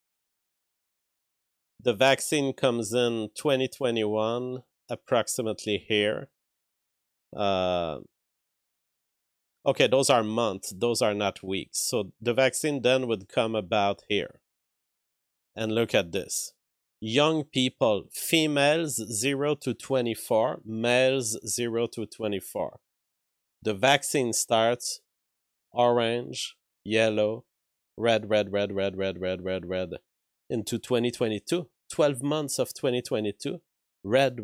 Speaker 1: The vaccine comes in 2021, approximately here. Okay, those are months. Those are not weeks. So the vaccine then would come about here. And look at this. Young people, females 0 to 24, males 0 to 24. The vaccine starts orange, yellow, red, into 2022. 12 months of 2022. Red.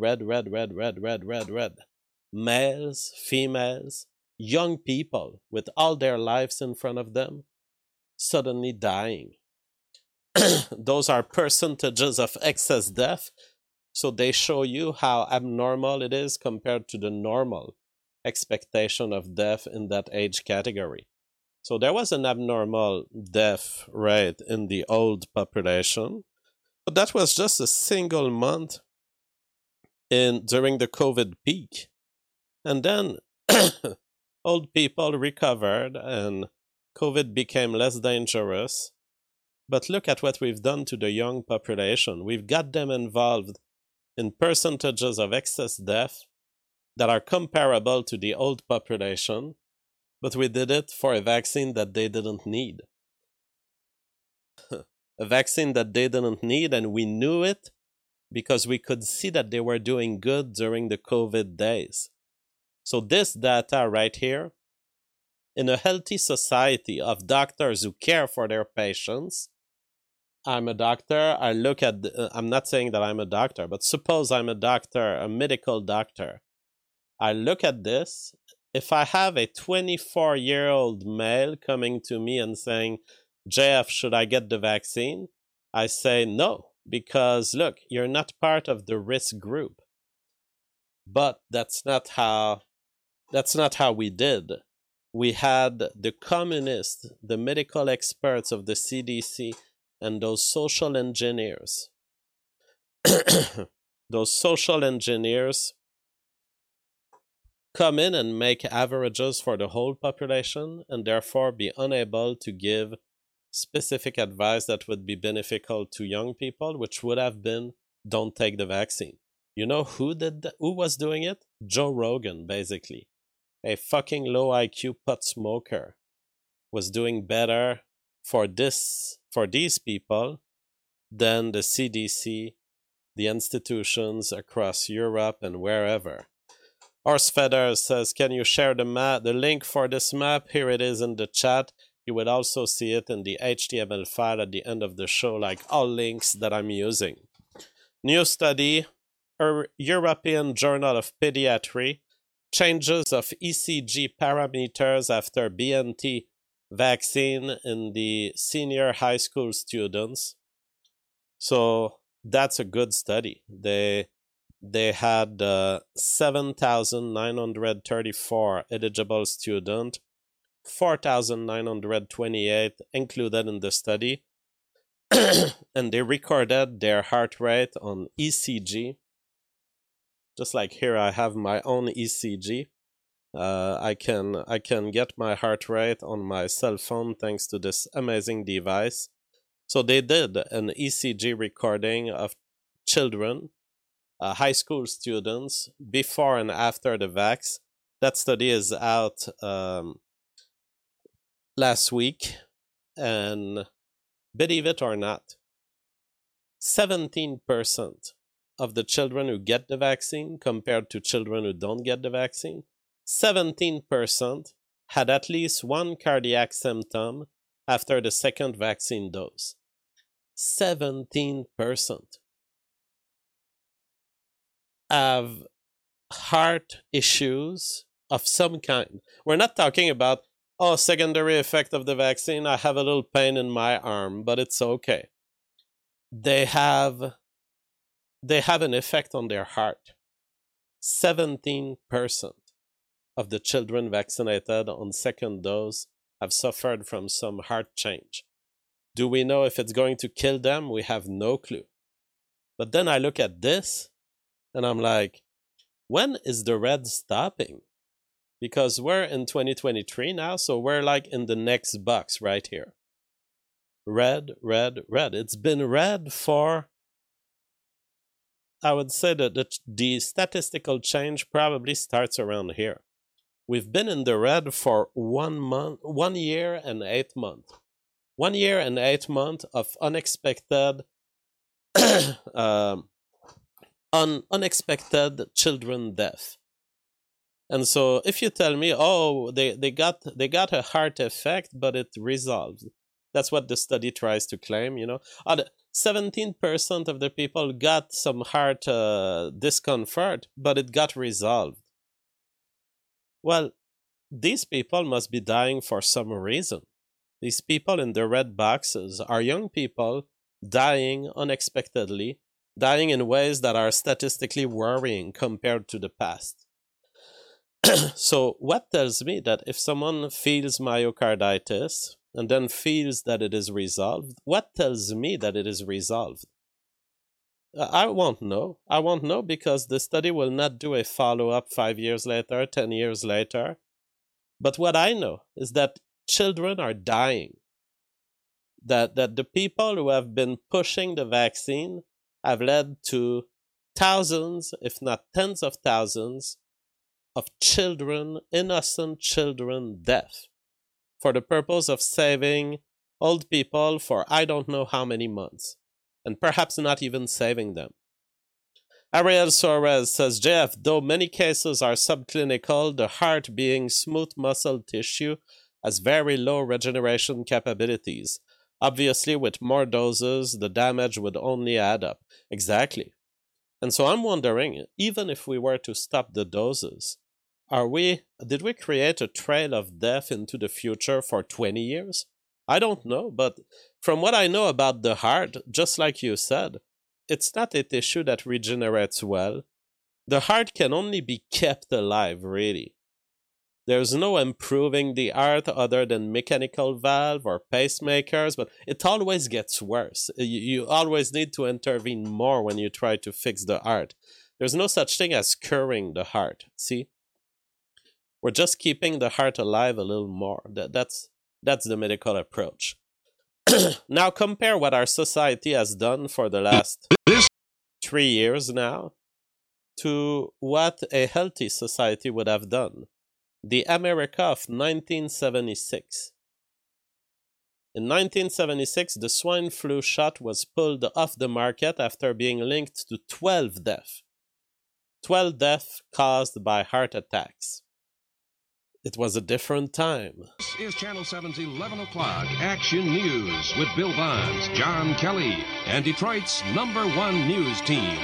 Speaker 1: Males, females, young people with all their lives in front of them, suddenly dying. Those are percentages of excess death, so they show you how abnormal it is compared to the normal expectation of death in that age category. So there was an abnormal death rate in the old population, but that was just a single month during the COVID peak. And then old people recovered and COVID became less dangerous. But look at what we've done to the young population. We've got them involved in percentages of excess death that are comparable to the old population, but we did it for a vaccine that they didn't need. A vaccine that they didn't need, and we knew it because we could see that they were doing good during the COVID days. So this data right here, in a healthy society of doctors who care for their patients, I'm a doctor, I look at, I'm not saying that I'm a doctor, but suppose I'm a doctor, a medical doctor. I look at this. If I have a 24-year-old male coming to me and saying, JF, should I get the vaccine? I say no, because look, you're not part of the risk group. But that's not how we did. We had the communists, the medical experts of the CDC, and those social engineers. Those social engineers come in and make averages for the whole population and therefore be unable to give specific advice that would be beneficial to young people, which would have been, don't take the vaccine. You know who was doing it? Joe Rogan, basically. A fucking low IQ pot smoker was doing better for these people than the CDC, the institutions across Europe and wherever. Horsefeather says, can you share the link for this map? Here it is in the chat. You will also see it in the HTML file at the end of the show, like all links that I'm using. New study, European Journal of Pediatry, changes of ECG parameters after BNT vaccine in the senior high school students. So that's a good study. They had 7,934 eligible students, 4,928 included in the study. and they recorded their heart rate on ECG. Just like here, I have my own ECG. I can get my heart rate on my cell phone thanks to this amazing device. So they did an ECG recording of children, high school students, before and after the vax. That study is out last week, and believe it or not, 17% of the children who get the vaccine compared to children who don't get the vaccine, 17% had at least one cardiac symptom after the second vaccine dose. 17% have heart issues of some kind. We're not talking about, oh, secondary effect of the vaccine, I have a little pain in my arm, but it's okay. They have an effect on their heart. 17% of the children vaccinated on second dose have suffered from some heart change. Do we know if it's going to kill them? We have no clue. But then I look at this, and I'm like, when is the red stopping? Because we're in 2023 now, so we're like in the next box right here. Red, red, red. It's been red for, I would say that the statistical change probably starts around here. We've been in the red for 1 year and 8 months. 1 year and 8 months of unexpected unexpected children death. And so if you tell me, oh, they got a heart effect, but it resolved. That's what the study tries to claim, 17% of the people got some heart discomfort, but it got resolved. Well, these people must be dying for some reason. These people in the red boxes are young people dying unexpectedly, dying in ways that are statistically worrying compared to the past. So what tells me that if someone feels myocarditis and then feels that it is resolved, what tells me that it is resolved? I won't know. I won't know because the study will not do a follow-up 5 years later, 10 years later. But what I know is that children are dying. That the people who have been pushing the vaccine have led to thousands, if not tens of thousands, of children, innocent children, death for the purpose of saving old people for I don't know how many months, and perhaps not even saving them. Ariel Suarez says, JF, though many cases are subclinical, the heart being smooth muscle tissue has very low regeneration capabilities. Obviously, with more doses, the damage would only add up. Exactly. And so I'm wondering, even if we were to stop the doses, did we create a trail of death into the future for 20 years? I don't know, but from what I know about the heart, just like you said, it's not a tissue that regenerates well. The heart can only be kept alive, really. There's no improving the heart other than mechanical valve or pacemakers, but it always gets worse. You always need to intervene more when you try to fix the heart. There's no such thing as curing the heart, see? We're just keeping the heart alive a little more. That's the medical approach. Now compare what our society has done for the last 3 years now to what a healthy society would have done. The America of 1976. In 1976, the swine flu shot was pulled off the market after being linked to 12 deaths. 12 deaths caused by heart attacks. It was a different time.
Speaker 5: This is Channel 7's 11 o'clock Action News with Bill Bonds, John Kelly, and Detroit's #1 news team.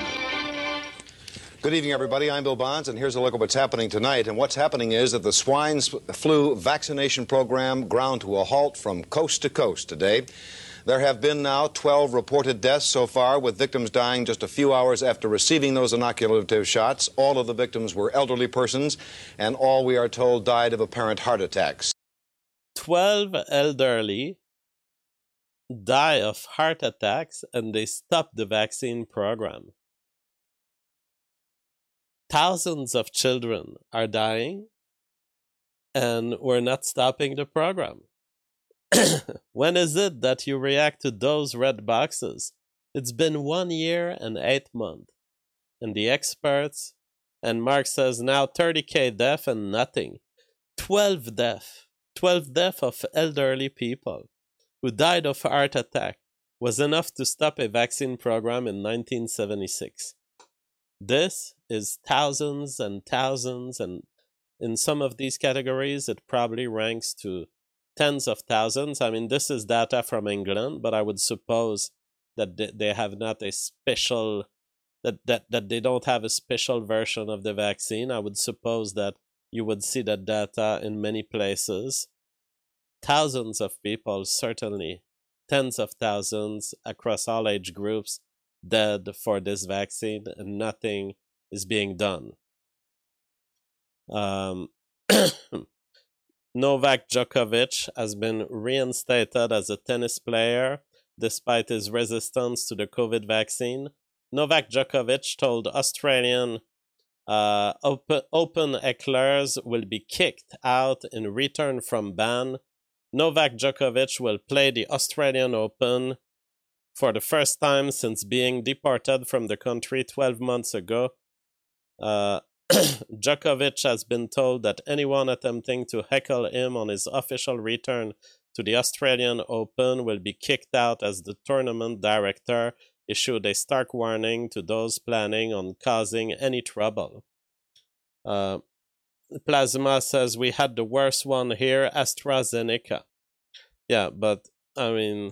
Speaker 6: Good evening, everybody. I'm Bill Bonds, and here's a look at what's happening tonight. And what's happening is that the swine flu vaccination program ground to a halt from coast to coast today. There have been now 12 reported deaths so far, with victims dying just a few hours after receiving those inoculative shots. All of the victims were elderly persons, and all, we are told, died of apparent heart attacks.
Speaker 1: 12 elderly die of heart attacks and they stopped the vaccine program. Thousands of children are dying and we're not stopping the program. When is it that you react to those red boxes? It's been 1 year and 8 months. And the experts, and Mark says now 30K death and nothing. 12 death of elderly people who died of heart attack was enough to stop a vaccine program in 1976. This is thousands and thousands, and in some of these categories, it probably ranks to tens of thousands. I mean, this is data from England, but I would suppose that they have not a special, that they don't have a special version of the vaccine. I would suppose that you would see that data in many places. Thousands of people, certainly tens of thousands across all age groups, dead for this vaccine, and nothing is being done. Novak Djokovic has been reinstated as a tennis player despite his resistance to the COVID vaccine. Novak Djokovic told Australian open hecklers will be kicked out in return from ban. Novak Djokovic will play the Australian Open for the first time since being deported from the country 12 months ago. Djokovic has been told that anyone attempting to heckle him on his official return to the Australian Open will be kicked out, as the tournament director issued a stark warning to those planning on causing any trouble. Plasma says we had the worst one here, AstraZeneca. Yeah, but I mean,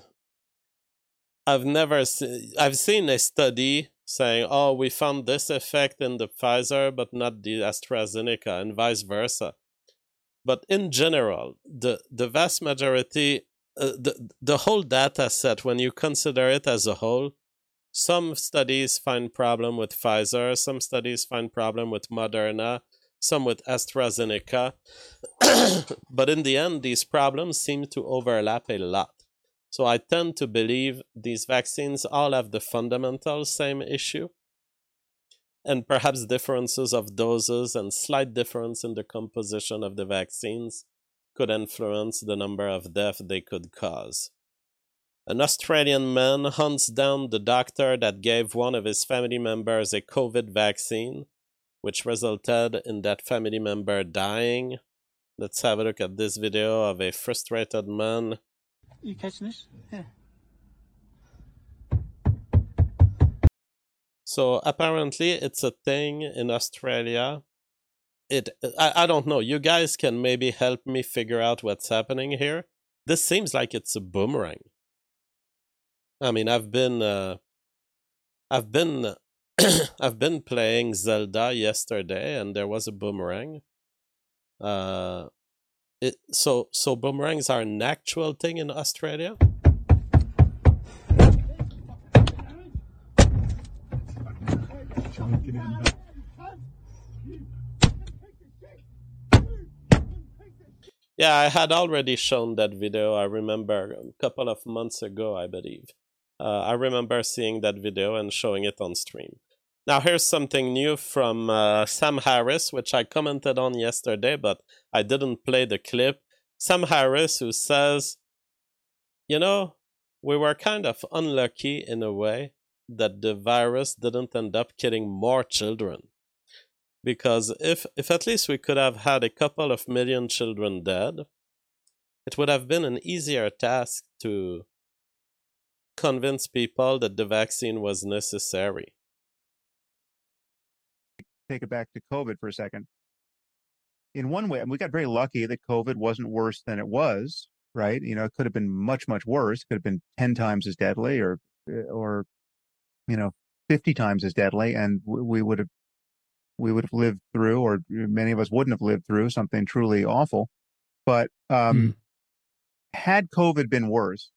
Speaker 1: I've seen a study saying, oh, we found this effect in the Pfizer, but not the AstraZeneca, and vice versa. But in general, the vast majority, the whole data set, when you consider it as a whole, some studies find problem with Pfizer, some studies find problem with Moderna, some with AstraZeneca. But in the end, these problems seem to overlap a lot. So I tend to believe these vaccines all have the fundamental same issue, and perhaps differences of doses and slight difference in the composition of the vaccines could influence the number of deaths they could cause. An Australian man hunts down the doctor that gave one of his family members a COVID vaccine, which resulted in that family member dying. Let's have a look at this video of a frustrated man.
Speaker 7: You catching this? Yeah.
Speaker 1: So apparently it's a thing in Australia. I don't know. You guys can maybe help me figure out what's happening here. This seems like it's a boomerang. I mean, I've been I've been playing Zelda yesterday, and there was a boomerang. So boomerangs are an actual thing in Australia? Yeah, I had already shown that video, I remember, a couple of months ago, I believe. I remember seeing that video and showing it on stream. Now here's something new from Sam Harris, which I commented on yesterday, but I didn't play the clip. Sam Harris, who says, you know, we were kind of unlucky in a way that the virus didn't end up killing more children. Because if at least we could have had a couple of million children dead, it would have been an easier task to convince people that the vaccine was necessary.
Speaker 8: Take it back to COVID for a second. In one way, and we got very lucky that COVID wasn't worse than it was, right? You know, it could have been much, much worse. It could have been 10 times as deadly or, 50 times as deadly. And we would have lived through, or many of us wouldn't have lived through, something truly awful. But had COVID been worse,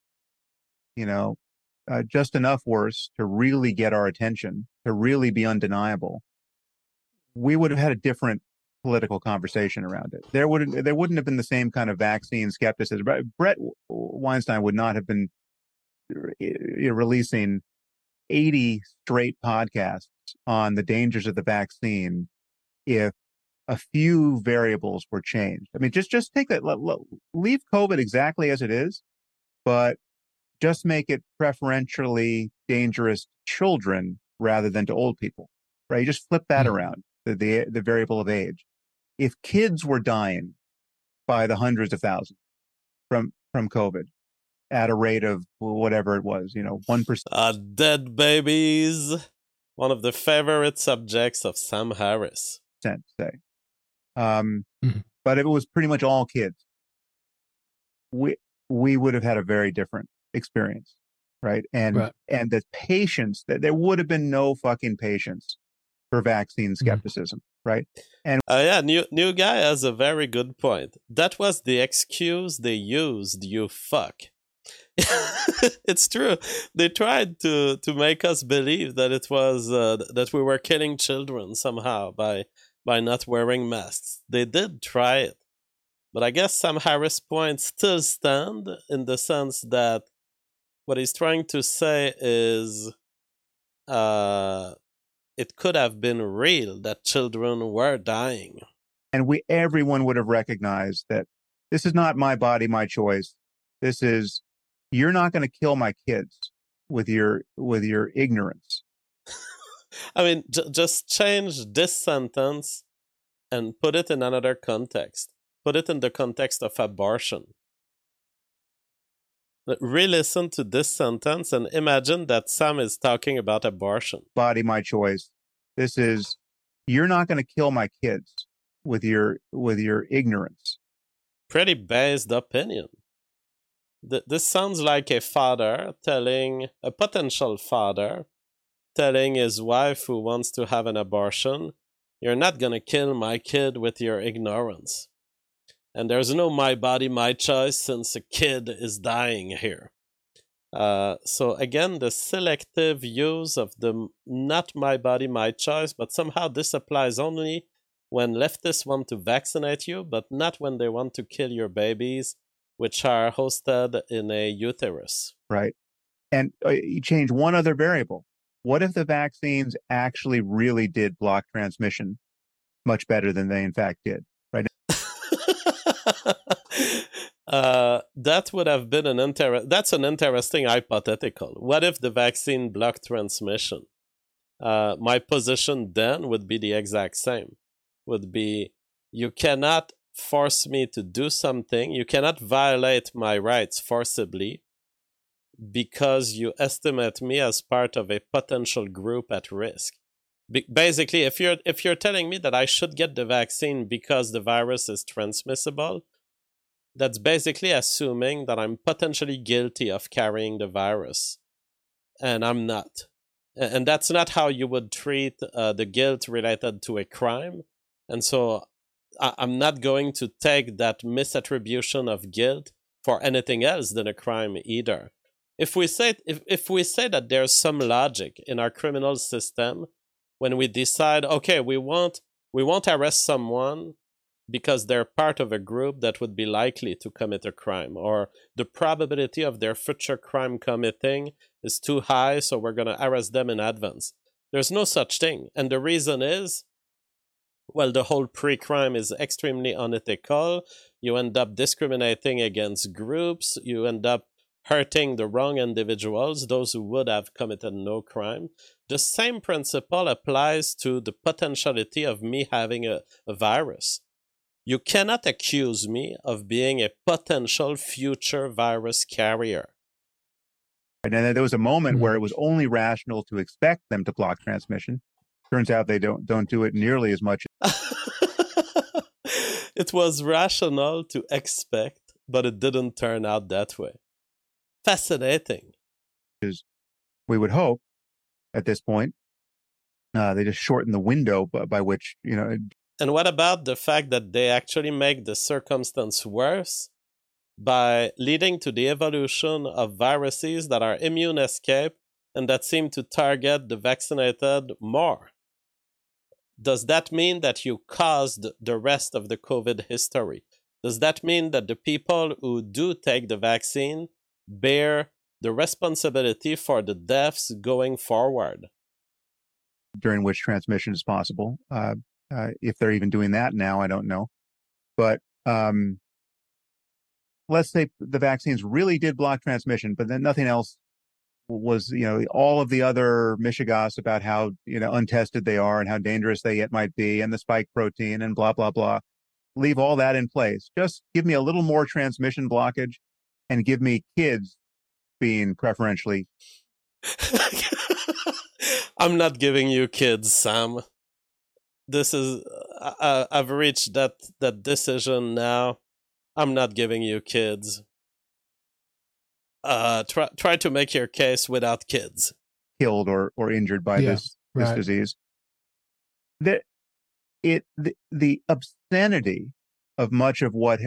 Speaker 8: just enough worse to really get our attention, to really be undeniable, we would have had a different political conversation around it. There wouldn't have been the same kind of vaccine skepticism. Brett Weinstein would not have been releasing 80 straight podcasts on the dangers of the vaccine if a few variables were changed. I mean, just take that, leave COVID exactly as it is, but just make it preferentially dangerous to children rather than to old people, right? You just flip that around, the variable of age. If kids were dying by the hundreds of thousands from COVID at a rate of whatever it was, 1%.
Speaker 1: Dead babies. One of the favorite subjects of Sam Harris.
Speaker 8: Say. But if it was pretty much all kids, we would have had a very different experience, right? And the patience, that there would have been no fucking patience for vaccine skepticism, right? And
Speaker 1: new guy has a very good point. That was the excuse they used. You fuck. It's true. They tried to make us believe that it was that we were killing children somehow by not wearing masks. They did try it. But I guess Sam Harris' points still stand in the sense that what he's trying to say is it could have been real that children were dying.
Speaker 8: And everyone would have recognized that this is not my body, my choice. This is, you're not going to kill my kids with your ignorance.
Speaker 1: I mean, just change this sentence and put it in another context. Put it in the context of abortion. Re-listen to this sentence and imagine that Sam is talking about abortion.
Speaker 8: Body, my choice. This is, you're not going to kill my kids with your ignorance.
Speaker 1: Pretty based opinion. This sounds like a potential father telling his wife who wants to have an abortion, you're not going to kill my kid with your ignorance. And there's no my body, my choice since a kid is dying here. So again, the selective use of the not my body, my choice, but somehow this applies only when leftists want to vaccinate you, but not when they want to kill your babies, which are hosted in a uterus.
Speaker 8: Right. And you change one other variable. What if the vaccines actually really did block transmission much better than they in fact did? Right.
Speaker 1: That would have been that's an interesting hypothetical. What if the vaccine blocked transmission? My position then would be the exact same. Would be, you cannot force me to do something. You cannot violate my rights forcibly because you estimate me as part of a potential group at risk. Basically, if you're telling me that I should get the vaccine because the virus is transmissible, that's basically assuming that I'm potentially guilty of carrying the virus, and I'm not. And that's not how you would treat the guilt related to a crime. And so I'm not going to take that misattribution of guilt for anything else than a crime either. If we say that there's some logic in our criminal system when we decide, okay, we won't arrest someone because they're part of a group that would be likely to commit a crime, or the probability of their future crime committing is too high, so we're going to arrest them in advance. There's no such thing. And the reason is, well, the whole pre-crime is extremely unethical. You end up discriminating against groups. You end up hurting the wrong individuals, those who would have committed no crime. The same principle applies to the potentiality of me having a virus. You cannot accuse me of being a potential future virus carrier.
Speaker 8: And then there was a moment where it was only rational to expect them to block transmission. Turns out they don't do it nearly as much.
Speaker 1: It was rational to expect, but it didn't turn out that way. Fascinating.
Speaker 8: We would hope at this point, they just shorten the window by which,
Speaker 1: And what about the fact that they actually make the circumstance worse by leading to the evolution of viruses that are immune escape and that seem to target the vaccinated more? Does that mean that you caused the rest of the COVID history? Does that mean that the people who do take the vaccine bear the responsibility for the deaths going forward.
Speaker 8: During which transmission is possible. If they're even doing that now, I don't know. But let's say the vaccines really did block transmission, but then nothing else was, all of the other mishigas about how, untested they are and how dangerous they yet might be, and the spike protein and blah, blah, blah. Leave all that in place. Just give me a little more transmission blockage and give me kids being preferentially.
Speaker 1: I'm not giving you kids, Sam. This is, I've reached that decision now. I'm not giving you kids. Try to make your case without kids.
Speaker 8: Killed or injured by this disease. The obscenity of much of what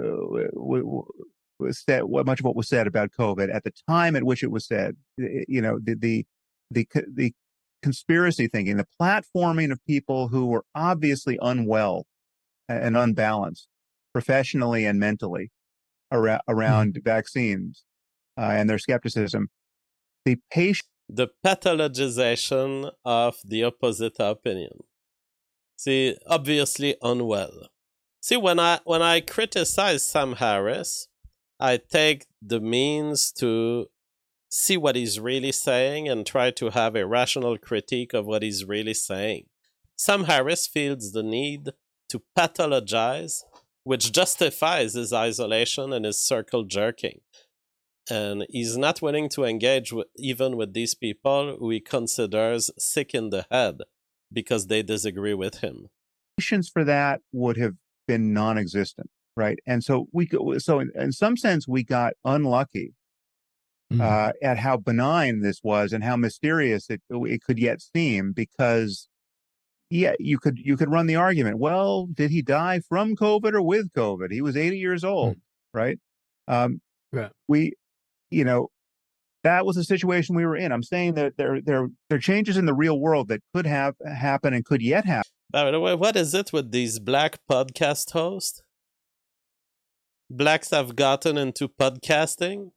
Speaker 8: was said, much of what was said about COVID at the time at which it was said, the conspiracy thinking, the platforming of people who were obviously unwell and unbalanced professionally and mentally around vaccines and their skepticism. The
Speaker 1: pathologization of the opposite opinion. See, obviously unwell. See, when I criticize Sam Harris, I take the means to see what he's really saying and try to have a rational critique of what he's really saying. Sam Harris feels the need to pathologize, which justifies his isolation and his circle jerking. And he's not willing to engage even with these people who he considers sick in the head because they disagree with him.
Speaker 8: Patience for that would have been non-existent, right? And so in some sense, we got unlucky at how benign this was and how mysterious it could yet seem, because you could run the argument, well, did he die from COVID or with COVID? He was 80 years old, right? That was the situation we were in. I'm saying that there are changes in the real world that could have happened and could yet happen.
Speaker 1: By the way, what is it with these black podcast hosts? Blacks have gotten into podcasting.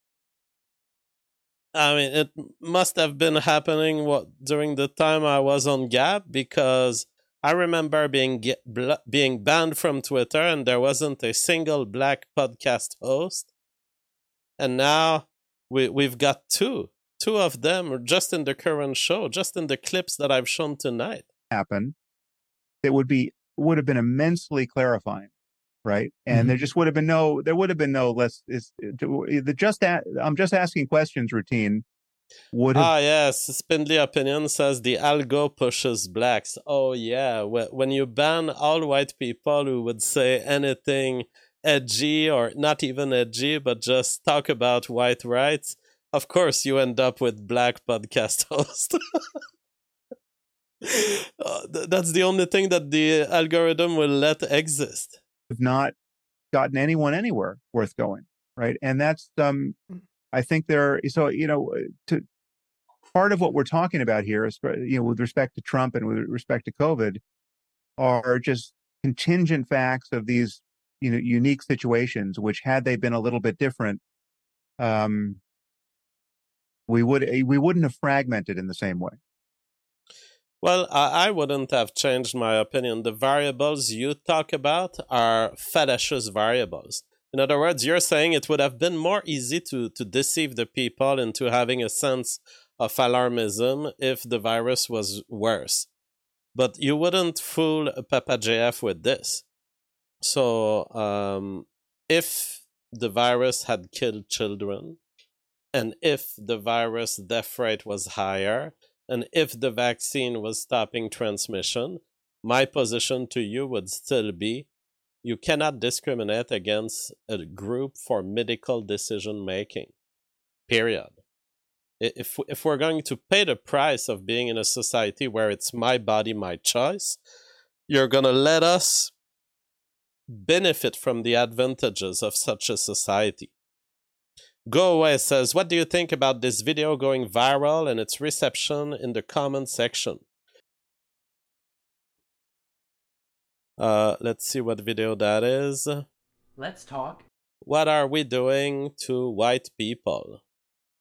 Speaker 1: I mean, it must have been happening during the time I was on Gap, because I remember being banned from Twitter and there wasn't a single black podcast host. And now we've got two of them just in the current show, just in the clips that I've shown tonight.
Speaker 8: Happen. It would have been immensely clarifying, right? And there would have been no less. I'm just asking questions routine would have.
Speaker 1: Yes, Spindly Opinion says the algo pushes blacks. Oh yeah, when you ban all white people who would say anything edgy or not even edgy, but just talk about white rights, of course you end up with black podcast hosts. That's the only thing that the algorithm will let exist.
Speaker 8: Have not gotten anyone anywhere worth going, right? And that's I think part of what we're talking about here is, with respect to Trump and with respect to COVID, are just contingent facts of these unique situations, which had they been a little bit different, we wouldn't have fragmented in the same way.
Speaker 1: Well, I wouldn't have changed my opinion. The variables you talk about are fallacious variables. In other words, you're saying it would have been more easy to deceive the people into having a sense of alarmism if the virus was worse. But you wouldn't fool Papa JF with this. So, if the virus had killed children, and if the virus death rate was higher, and if the vaccine was stopping transmission, my position to you would still be, you cannot discriminate against a group for medical decision-making. Period. If we're going to pay the price of being in a society where it's my body, my choice, you're going to let us benefit from the advantages of such a society. Go Away says, what do you think about this video going viral and its reception in the comment section? Let's see what video that is.
Speaker 9: Let's talk.
Speaker 1: What are we doing to white people?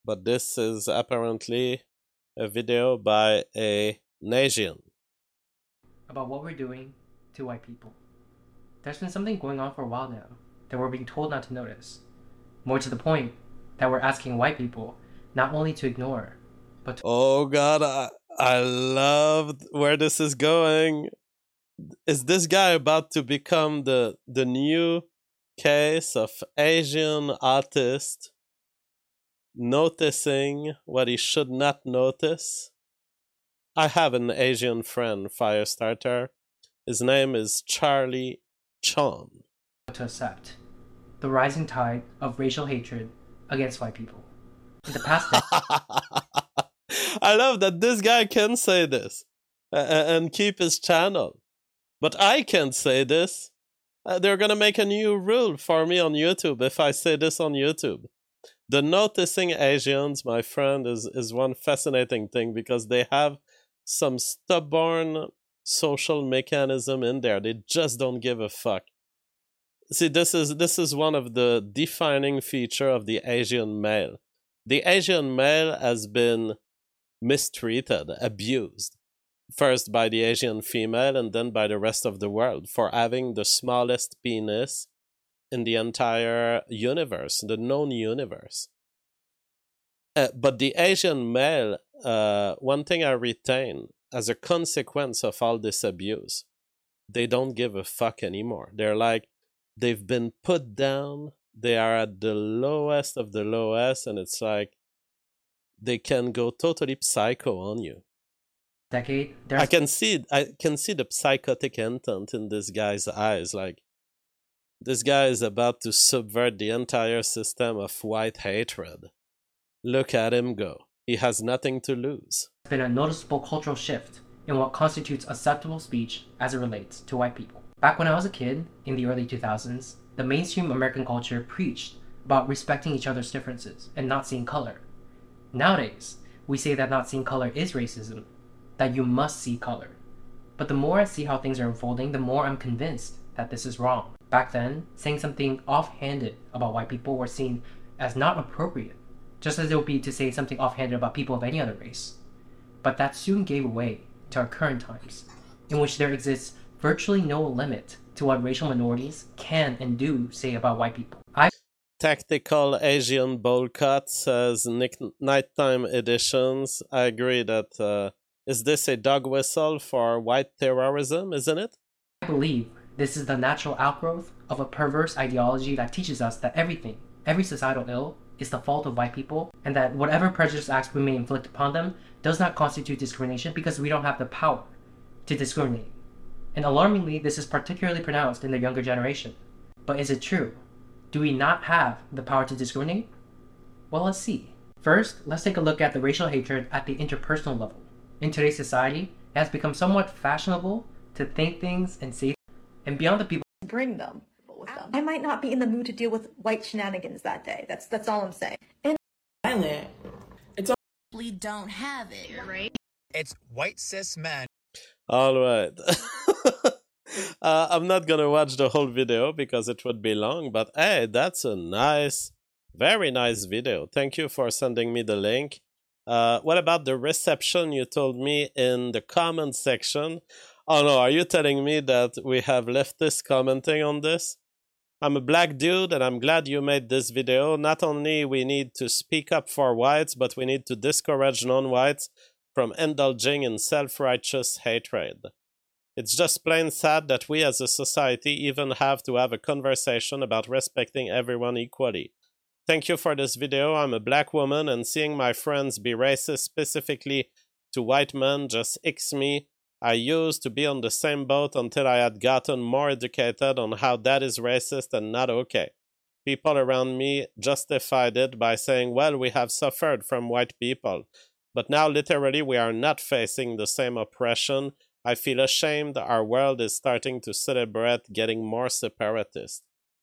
Speaker 1: but this is apparently a video by an Asian.
Speaker 9: About what we're doing to white people. There's been something going on for a while now that we're being told not to notice. More to the point, that we're asking white people not only to ignore, but to...
Speaker 1: Oh God, I love where this is going. Is this guy about to become the new case of Asian artist noticing what he should not notice? I have an Asian friend, Firestarter. His name is Charlie Chon.
Speaker 9: to accept the rising tide of racial hatred against white people. In the past
Speaker 1: I love that this guy can say this and keep his channel. But I can't say this. They're going to make a new rule for me on YouTube if I say this on YouTube. The noticing Asians, my friend, is one fascinating thing because they have some stubborn social mechanism in there. They just don't give a fuck. See, this is one of the defining feature of the Asian male. The Asian male has been mistreated, abused. First by the Asian female and then by the rest of the world for having the smallest penis in the entire universe, the known universe. But the Asian male, one thing I retain as a consequence of all this abuse, they don't give a fuck anymore. They're like, they've been put down, they are at the lowest of the lowest, and it's like, they can go totally psycho on you.
Speaker 9: decade,
Speaker 1: I can see the psychotic intent in this guy's eyes. Like, this guy is about to subvert the entire system of white hatred. Look at him go. He has nothing to lose.
Speaker 9: There's been a noticeable cultural shift in what constitutes acceptable speech as it relates to white people. Back when I was a kid, in the early 2000s, the mainstream American culture preached about respecting each other's differences and not seeing color. Nowadays, we say that not seeing color is racism, that you must see color. But the more I see how things are unfolding, the more I'm convinced that this is wrong. Back then, saying something offhanded about white people were seen as not appropriate, just as it would be to say something offhanded about people of any other race. But that soon gave way to our current times, in which there exists virtually no limit to what racial minorities can and do say about white people.
Speaker 1: Tactical Asian Bowl Cut says nighttime editions. I agree that is this a dog whistle for white terrorism, isn't it?
Speaker 9: I believe this is the natural outgrowth of a perverse ideology that teaches us that every societal ill is the fault of white people, and that whatever prejudice acts we may inflict upon them does not constitute discrimination because we don't have the power to discriminate. And alarmingly, this is particularly pronounced in the younger generation. But is it true? Do we not have the power to discriminate? Well, let's see. First, let's take a look at the racial hatred at the interpersonal level. In today's society, it has become somewhat fashionable to think things and say and beyond the people
Speaker 10: bring them with them. I might not be in the mood to deal with white shenanigans that day. That's all I'm saying. And
Speaker 11: it's we don't have it, right?
Speaker 12: It's white cis men.
Speaker 1: All right. I'm not gonna watch the whole video because it would be long, but hey, that's a nice, very nice video. Thank you for sending me the link. What about the reception you told me in the comment section? Oh no, are you telling me that we have leftists commenting on this? I'm a black dude and I'm glad you made this video. Not only we need to speak up for whites, but we need to discourage non-whites from indulging in self-righteous hatred. It's just plain sad that we as a society even have to have a conversation about respecting everyone equally. Thank you for this video. I'm a black woman and seeing my friends be racist specifically to white men just icks me. I used to be on the same boat until I had gotten more educated on how that is racist and not okay. People around me justified it by saying, well, we have suffered from white people. But now literally we are not facing the same oppression. I feel ashamed our world is starting to celebrate getting more separatist.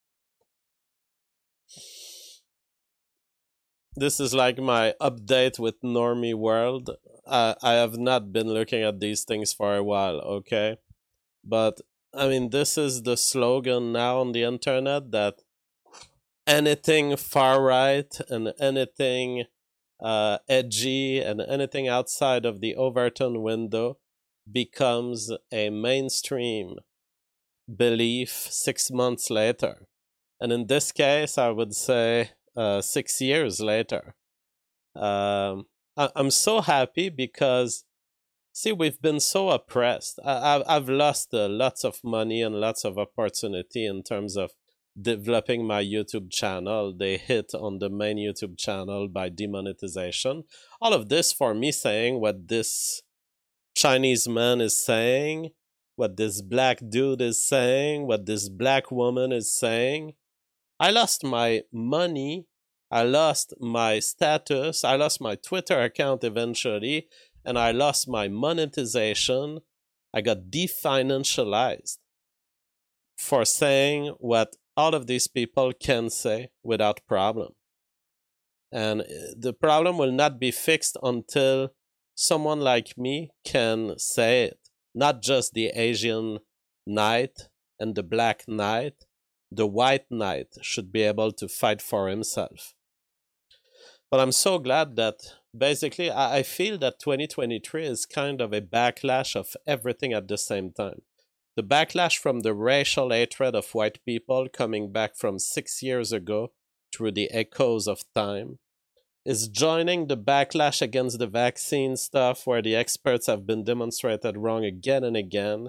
Speaker 1: This is like my update with Normie World. I have not been looking at these things for a while, okay? But, I mean, this is the slogan now on the internet that anything far-right and anything edgy, and anything outside of the Overton window becomes a mainstream belief 6 months later. And in this case, I would say 6 years later. I'm so happy because, see, we've been so oppressed. I've lost lots of money and lots of opportunity in terms of developing my YouTube channel. They hit on the main YouTube channel by demonetization. All of this for me saying what this Chinese man is saying, what this black dude is saying, what this black woman is saying. I lost my money, I lost my status, I lost my Twitter account eventually, and I lost my monetization. I got definancialized for saying what all of these people can say without problem. And the problem will not be fixed until someone like me can say it. Not just the Asian knight and the black knight. The white knight should be able to fight for himself. But I'm so glad that basically I feel that 2023 is kind of a backlash of everything at the same time. The backlash from the racial hatred of white people coming back from 6 years ago through the echoes of time is joining the backlash against the vaccine stuff where the experts have been demonstrated wrong again and again.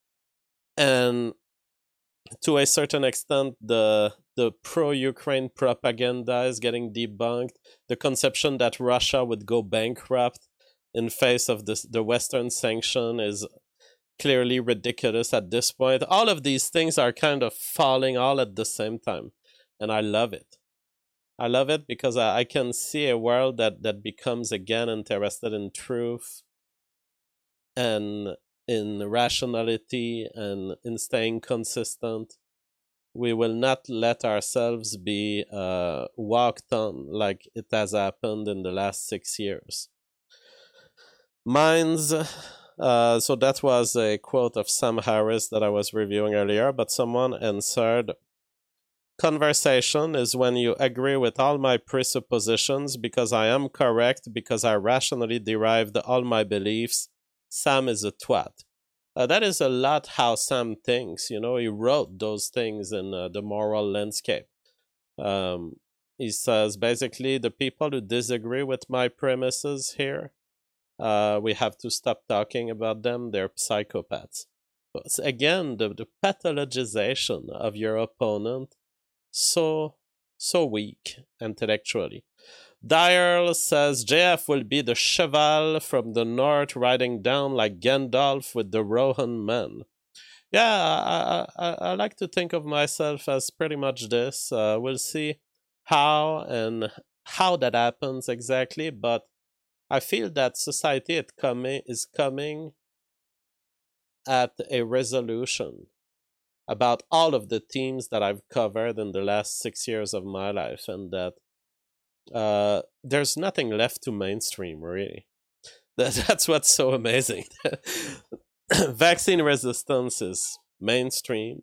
Speaker 1: And to a certain extent, the pro-Ukraine propaganda is getting debunked. The conception that Russia would go bankrupt in face of the Western sanction is clearly ridiculous at this point. All of these things are kind of falling all at the same time. And I love it. I love it because I can see a world that becomes again interested in truth and in rationality and in staying consistent. We will not let ourselves be walked on like it has happened in the last 6 years. Minds. So that was a quote of Sam Harris that I was reviewing earlier, but someone answered, conversation is when you agree with all my presuppositions because I am correct, because I rationally derived all my beliefs. Sam is a twat. That is a lot how Sam thinks. You know, he wrote those things in The Moral Landscape. He says, basically, the people who disagree with my premises here, we have to stop talking about them. They're psychopaths. But again, the pathologization of your opponent, so weak intellectually. Dyer says JF will be the Cheval from the north riding down like Gandalf with the Rohan men. Yeah, I like to think of myself as pretty much this. We'll see how that happens exactly, but I feel that society is coming at a resolution about all of the themes that I've covered in the last 6 years of my life, and that there's nothing left to mainstream, really. That's what's so amazing. Vaccine resistance is mainstream.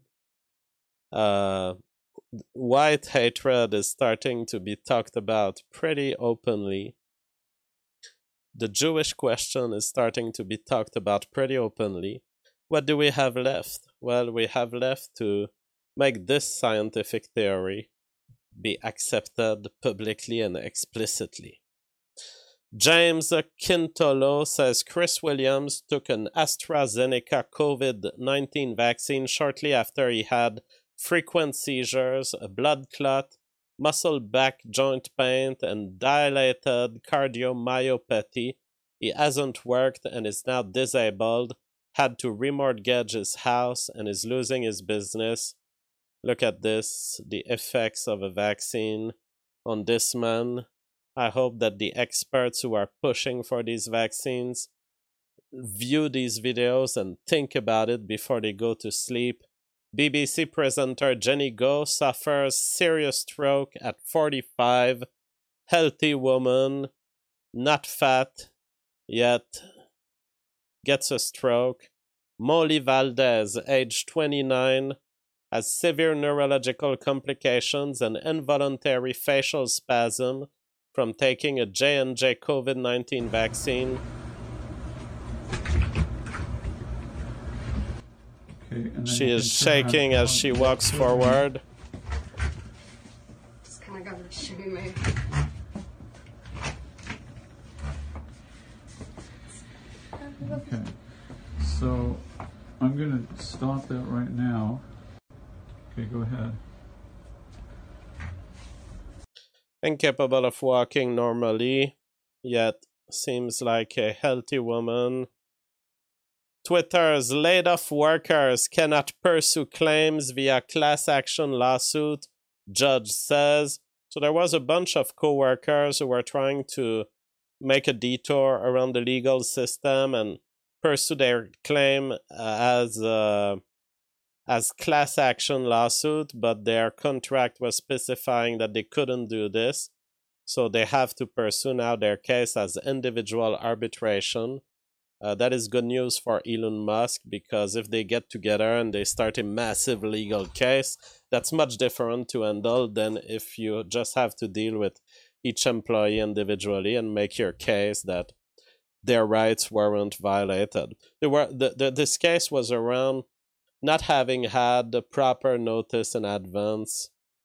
Speaker 1: White hatred is starting to be talked about pretty openly. The Jewish question is starting to be talked about pretty openly. What do we have left? Well, we have left to make this scientific theory be accepted publicly and explicitly. James Quintolo says Chris Williams took an AstraZeneca COVID-19 vaccine shortly after he had frequent seizures, a blood clot, muscle back joint pain, and dilated cardiomyopathy. He hasn't worked and is now disabled, had to remortgage his house, and is losing his business. Look at this, the effects of a vaccine on this man. I hope that the experts who are pushing for these vaccines view these videos and think about it before they go to sleep. BBC presenter Jenny Go suffers serious stroke at 45. Healthy woman, not fat, yet gets a stroke. Molly Valdez, age 29, has severe neurological complications and involuntary facial spasm from taking a J&J COVID-19 vaccine. She is shaking as she walks forward.
Speaker 13: Just kind of got to show me.
Speaker 14: Okay, so I'm going to stop that right now. Okay, go ahead.
Speaker 1: Incapable of walking normally, yet seems like a healthy woman. Twitter's laid-off workers cannot pursue claims via class action lawsuit, judge says. So there was a bunch of co-workers who were trying to make a detour around the legal system and pursue their claim as class action lawsuit, but their contract was specifying that they couldn't do this. So they have to pursue now their case as individual arbitration. That is good news for Elon Musk, because if they get together and they start a massive legal case, that's much different to handle than if you just have to deal with each employee individually and make your case that their rights weren't violated. This case was around not having had the proper notice in advance.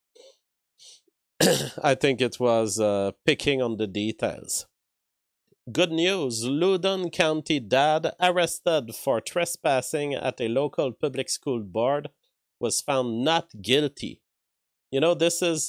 Speaker 1: I think it was picking on the details. Good news, Loudoun County dad arrested for trespassing at a local public school board was found not guilty. You know, this is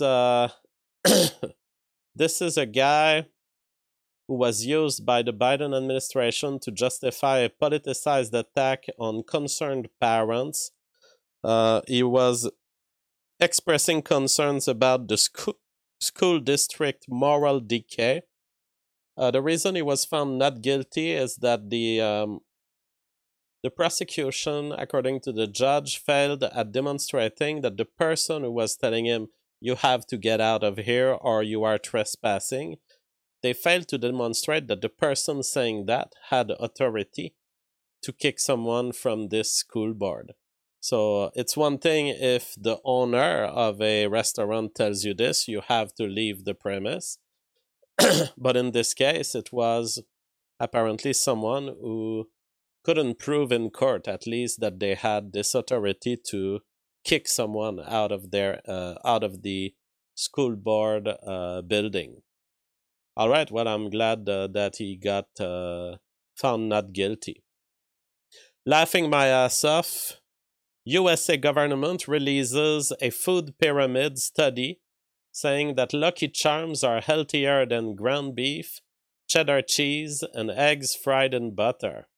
Speaker 1: this is a guy who was used by the Biden administration to justify a politicized attack on concerned parents. He was expressing concerns about the school district moral decay. The reason he was found not guilty is that the prosecution, according to the judge, failed at demonstrating that the person who was telling him, "You have to get out of here or you are trespassing," they failed to demonstrate that the person saying that had authority to kick someone from this school board. So it's one thing if the owner of a restaurant tells you this, you have to leave the premise. But in this case, it was apparently someone who couldn't prove in court, at least, that they had this authority to kick someone out of the school board building. All right, well, I'm glad that he got found not guilty. Laughing my ass off, USA government releases a food pyramid study saying that Lucky Charms are healthier than ground beef, cheddar cheese, and eggs fried in butter.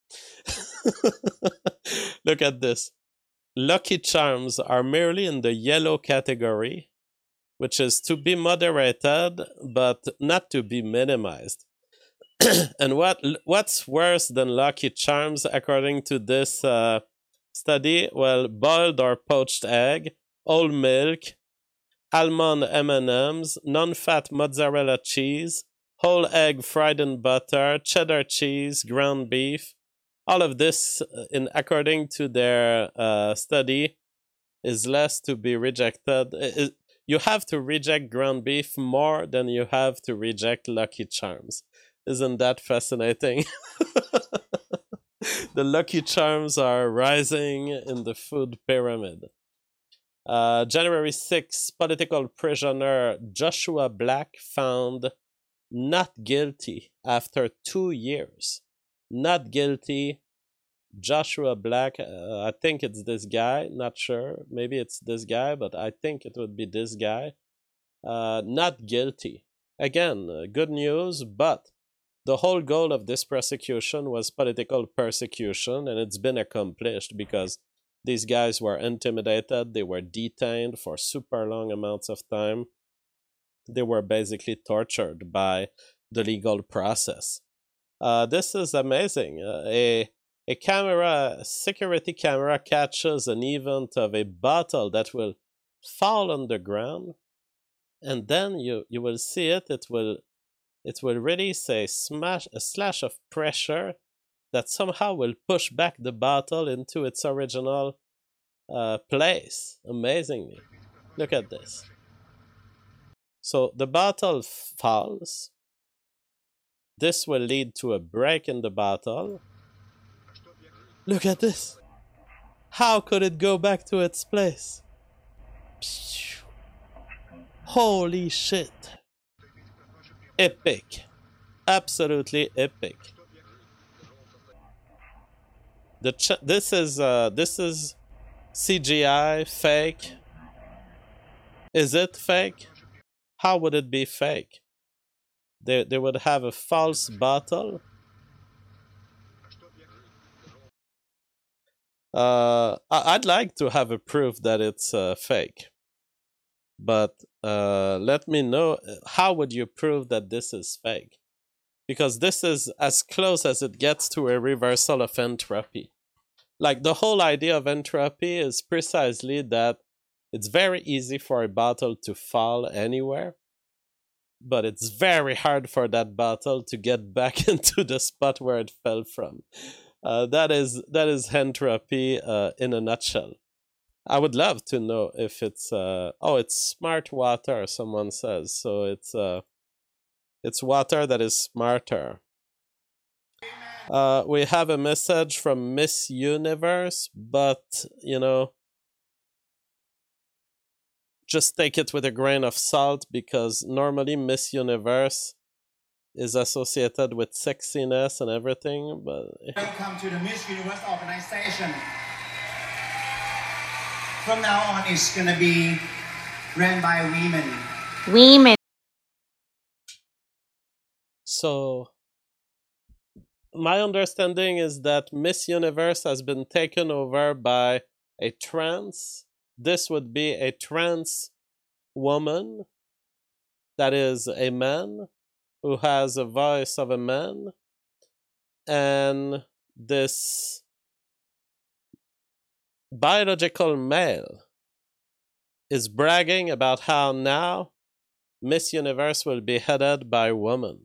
Speaker 1: Look at this. Lucky Charms are merely in the yellow category, which is to be moderated, but not to be minimized. And what's worse than Lucky Charms, according to this study? Well, boiled or poached egg, whole milk, almond M&Ms, non-fat mozzarella cheese, whole egg fried in butter, cheddar cheese, ground beef. All of this, according to their study, is less to be rejected. You have to reject ground beef more than you have to reject Lucky Charms. Isn't that fascinating? The Lucky Charms are rising in the food pyramid. January 6, political prisoner Joshua Black found not guilty after 2 years. Not guilty. Joshua Black, I think it's this guy, not sure. Maybe it's this guy, but I think it would be this guy. Not guilty. Again, good news, but the whole goal of this prosecution was political persecution, and it's been accomplished because these guys were intimidated. They were detained for super long amounts of time. They were basically tortured by the legal process. This is amazing. A security camera catches an event of a bottle that will fall on the ground, and then you will see it. It will release a slash of pressure that somehow will push back the bottle into its original place. Amazingly. Look at this. So the bottle falls. This will lead to a break in the bottle. Look at this. How could it go back to its place? Holy shit. Epic. Absolutely epic. This is CGI, fake. Is it fake? How would it be fake? They would have a false bottle. I'd like to have a proof that it's fake. But let me know, how would you prove that this is fake? Because this is as close as it gets to a reversal of entropy. Like, the whole idea of entropy is precisely that it's very easy for a bottle to fall anywhere, but it's very hard for that bottle to get back into the spot where it fell from. That is entropy in a nutshell. I would love to know if it's it's smart water, someone says. So it's water that is smarter. We have a message from Miss Universe, but just take it with a grain of salt, because normally Miss Universe is associated with sexiness and everything. But
Speaker 12: welcome to the Miss Universe organization. From now on, it's gonna be ran by women.
Speaker 1: So my understanding is that Miss Universe has been taken over by a trans. This would be a trans woman that is a man who has a voice of a man. And this biological male is bragging about how now Miss Universe will be headed by a woman.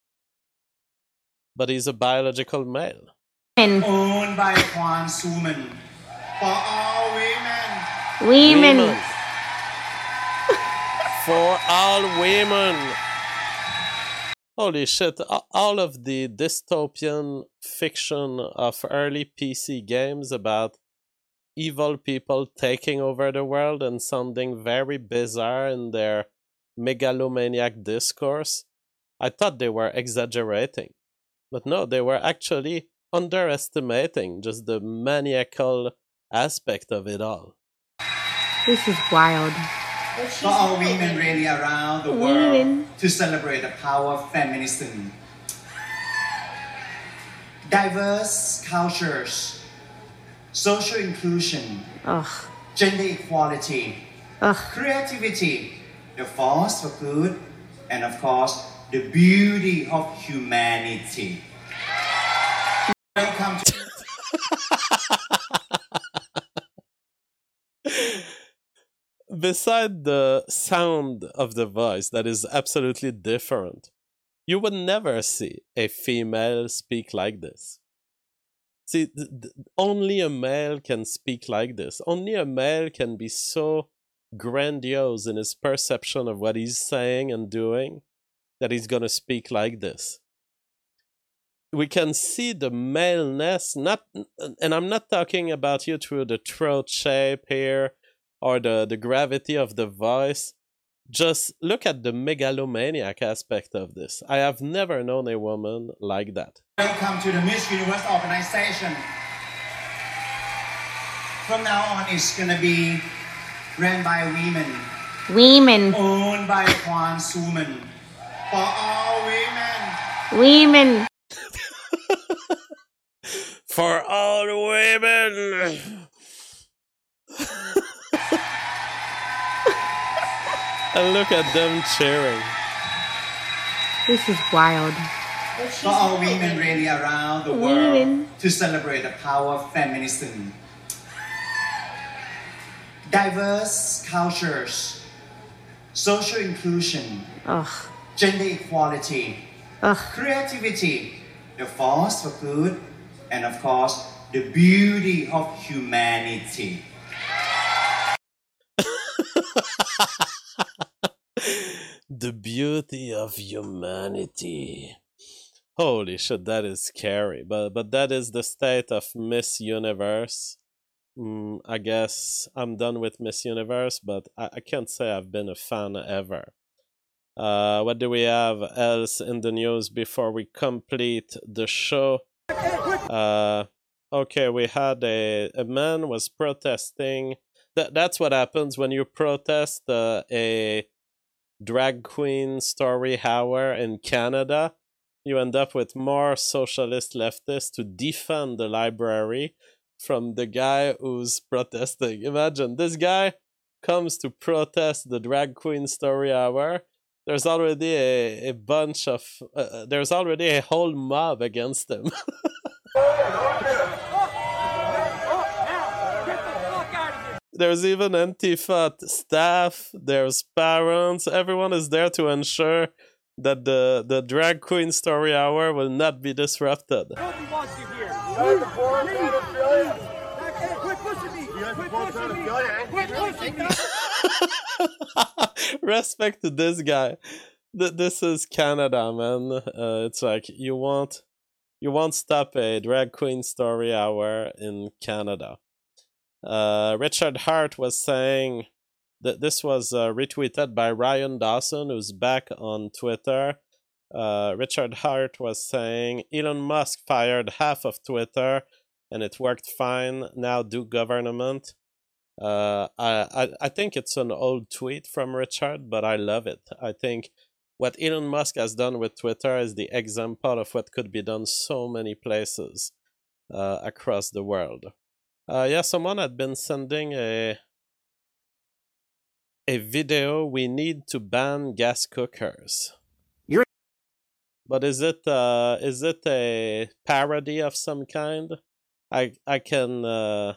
Speaker 1: But he's a biological male.
Speaker 12: Owned by a trans woman. For all women.
Speaker 1: Women. For all women. Holy shit, all of the dystopian fiction of early PC games about evil people taking over the world and sounding very bizarre in their megalomaniac discourse, I thought they were exaggerating. But no, they were actually underestimating just the maniacal aspect of it all.
Speaker 13: This is wild.
Speaker 12: For all women really around the world to celebrate the power of feminism. Diverse cultures, social inclusion, gender equality, creativity, the force for good, and of course, the beauty of humanity. Welcome to
Speaker 1: Beside the sound of the voice that is absolutely different, you would never see a female speak like this. See, only a male can speak like this. Only a male can be so grandiose in his perception of what he's saying and doing that he's gonna speak like this. We can see the maleness, and I'm not talking about you through the throat shape here or the gravity of the voice. Just look at the megalomaniac aspect of this. I have never known a woman like that.
Speaker 12: welcome to the Miss Universe organization. From now on, it's gonna be ran by women. Owned by a trans woman. For all women.
Speaker 1: For all women. And look at them cheering.
Speaker 13: This is wild.
Speaker 12: For all women really around the world to celebrate the power of feminism. Diverse cultures, social inclusion, gender equality, creativity, the force for good, and of course, the beauty of
Speaker 1: The beauty of humanity. Holy shit, that is scary. But that is the state of Miss Universe. I guess I'm done with Miss Universe, but I can't say I've been a fan ever. What do we have else in the news before we complete the show? Okay, we had a man was protesting. That's what happens when you protest a drag queen story hour in Canada. You end up with more socialist leftists to defend the library from the guy who's protesting. Imagine, this guy comes to protest the drag queen story hour. There's already a bunch of... there's already a whole mob against him. There's even Antifa staff, there's parents, everyone is there to ensure that the drag queen story hour will not be disrupted.
Speaker 12: Nobody wants you here. Quit pushing me.
Speaker 1: Respect to this guy. This is Canada, man. It's like you won't stop a drag queen story hour in Canada. Richard Hart was saying that this was retweeted by Ryan Dawson, who's back on Twitter. Richard Hart was saying Elon Musk fired half of Twitter and it worked fine. Now do government. I think it's an old tweet from Richard, but I love it. I think what Elon Musk has done with Twitter is the example of what could be done so many places across the world. Someone had been sending a video. We need to ban gas cookers. But is it a parody of some kind? I can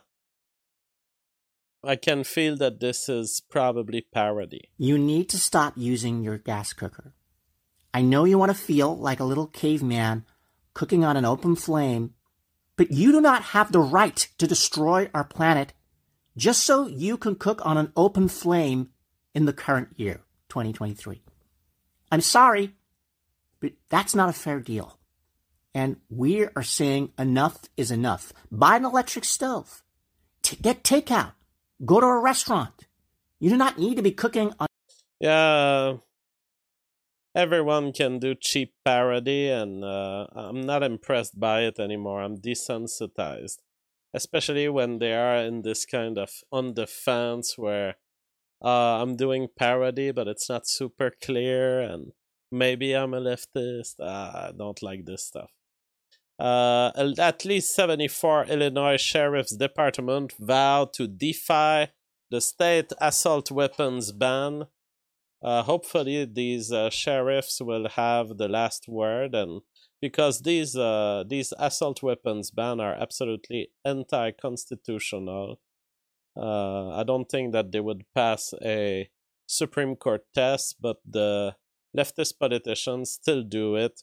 Speaker 1: feel that this is probably parody.
Speaker 15: You need to stop using your gas cooker. I know you want to feel like a little caveman cooking on an open flame, but you do not have the right to destroy our planet just so you can cook on an open flame in the current year, 2023. I'm sorry, but that's not a fair deal. And we are saying enough is enough. Buy an electric stove. Get takeout. Go to a restaurant. You do not need to be cooking on...
Speaker 1: Yeah, everyone can do cheap parody, and I'm not impressed by it anymore. I'm desensitized. Especially when they are in this kind of on the fence where I'm doing parody, but it's not super clear, and maybe I'm a leftist. I don't like this stuff. At least 74 Illinois Sheriff's Department vowed to defy the state assault weapons ban. Hopefully these sheriffs will have the last word, and because these assault weapons ban are absolutely anti-constitutional. I don't think that they would pass a Supreme Court test, but the leftist politicians still do it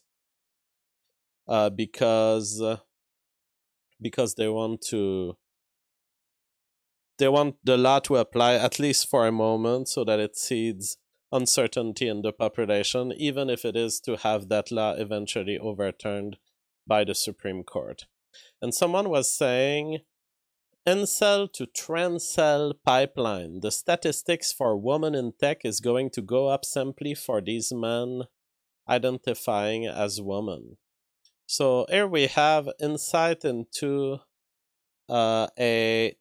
Speaker 1: because they want the law to apply at least for a moment so that it seeds uncertainty in the population, even if it is to have that law eventually overturned by the Supreme Court. And someone was saying, incel to transcel pipeline. The statistics for women in tech is going to go up simply for these men identifying as women. So here we have insight into a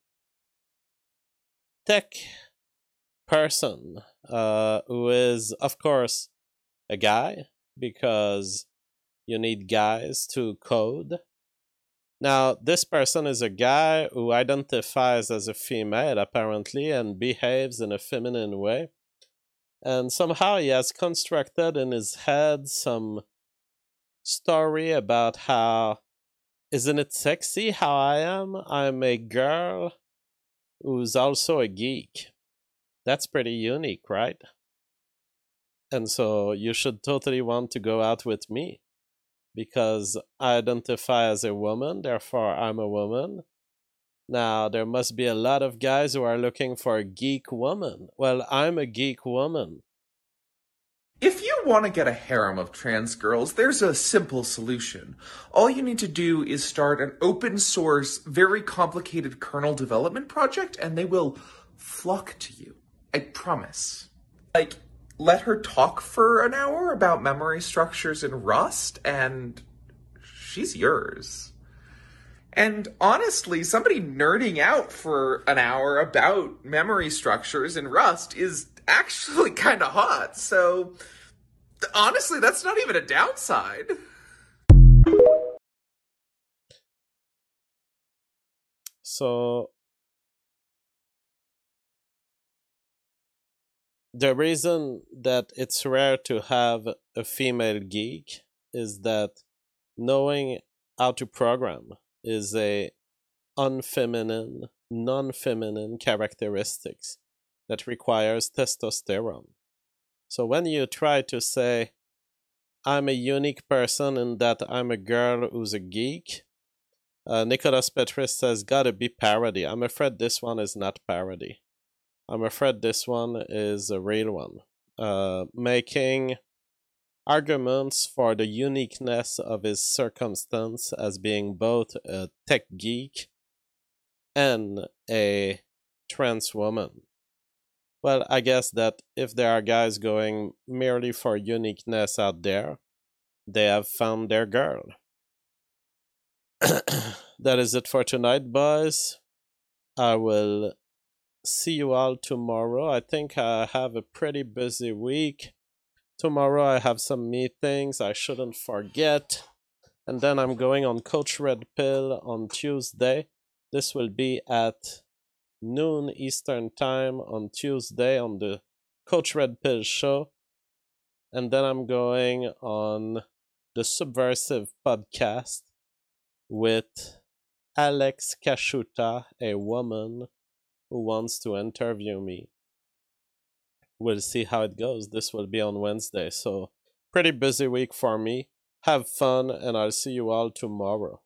Speaker 1: tech person who is, of course, a guy, because you need guys to code. Now, this person is a guy who identifies as a female, apparently, and behaves in a feminine way. And somehow he has constructed in his head some story about how, isn't it sexy how I am? I'm a girl who's also a geek. That's pretty unique, right? And so you should totally want to go out with me, because I identify as a woman, therefore I'm a woman. Now, there must be a lot of guys who are looking for a geek woman. Well, I'm a geek woman.
Speaker 16: If want to get a harem of trans girls, there's a simple solution. All you need to do is start an open source, very complicated kernel development project, and they will flock to you. I promise. Like, let her talk for an hour about memory structures in Rust, and she's yours. And honestly, somebody nerding out for an hour about memory structures in Rust is actually kind of hot, so honestly, that's not even a downside.
Speaker 1: So the reason that it's rare to have a female geek is that knowing how to program is a unfeminine, non-feminine characteristics that requires testosterone. So when you try to say, I'm a unique person in that I'm a girl who's a geek, Nicholas Petris says, gotta be parody. I'm afraid this one is not parody. I'm afraid this one is a real one. Making arguments for the uniqueness of his circumstance as being both a tech geek and a trans woman. Well, I guess that if there are guys going merely for uniqueness out there, they have found their girl. That is it for tonight, boys. I will see you all tomorrow. I think I have a pretty busy week. Tomorrow I have some meetings I shouldn't forget. And then I'm going on Coach Red Pill on Tuesday. This will be at noon Eastern Time on Tuesday on the Coach Red Pill show. And then I'm going on the Subversive podcast with Alex Kashuta, a woman who wants to interview me. We'll see how it goes. This will be on Wednesday, so pretty busy week for me. Have fun, and I'll see you all tomorrow.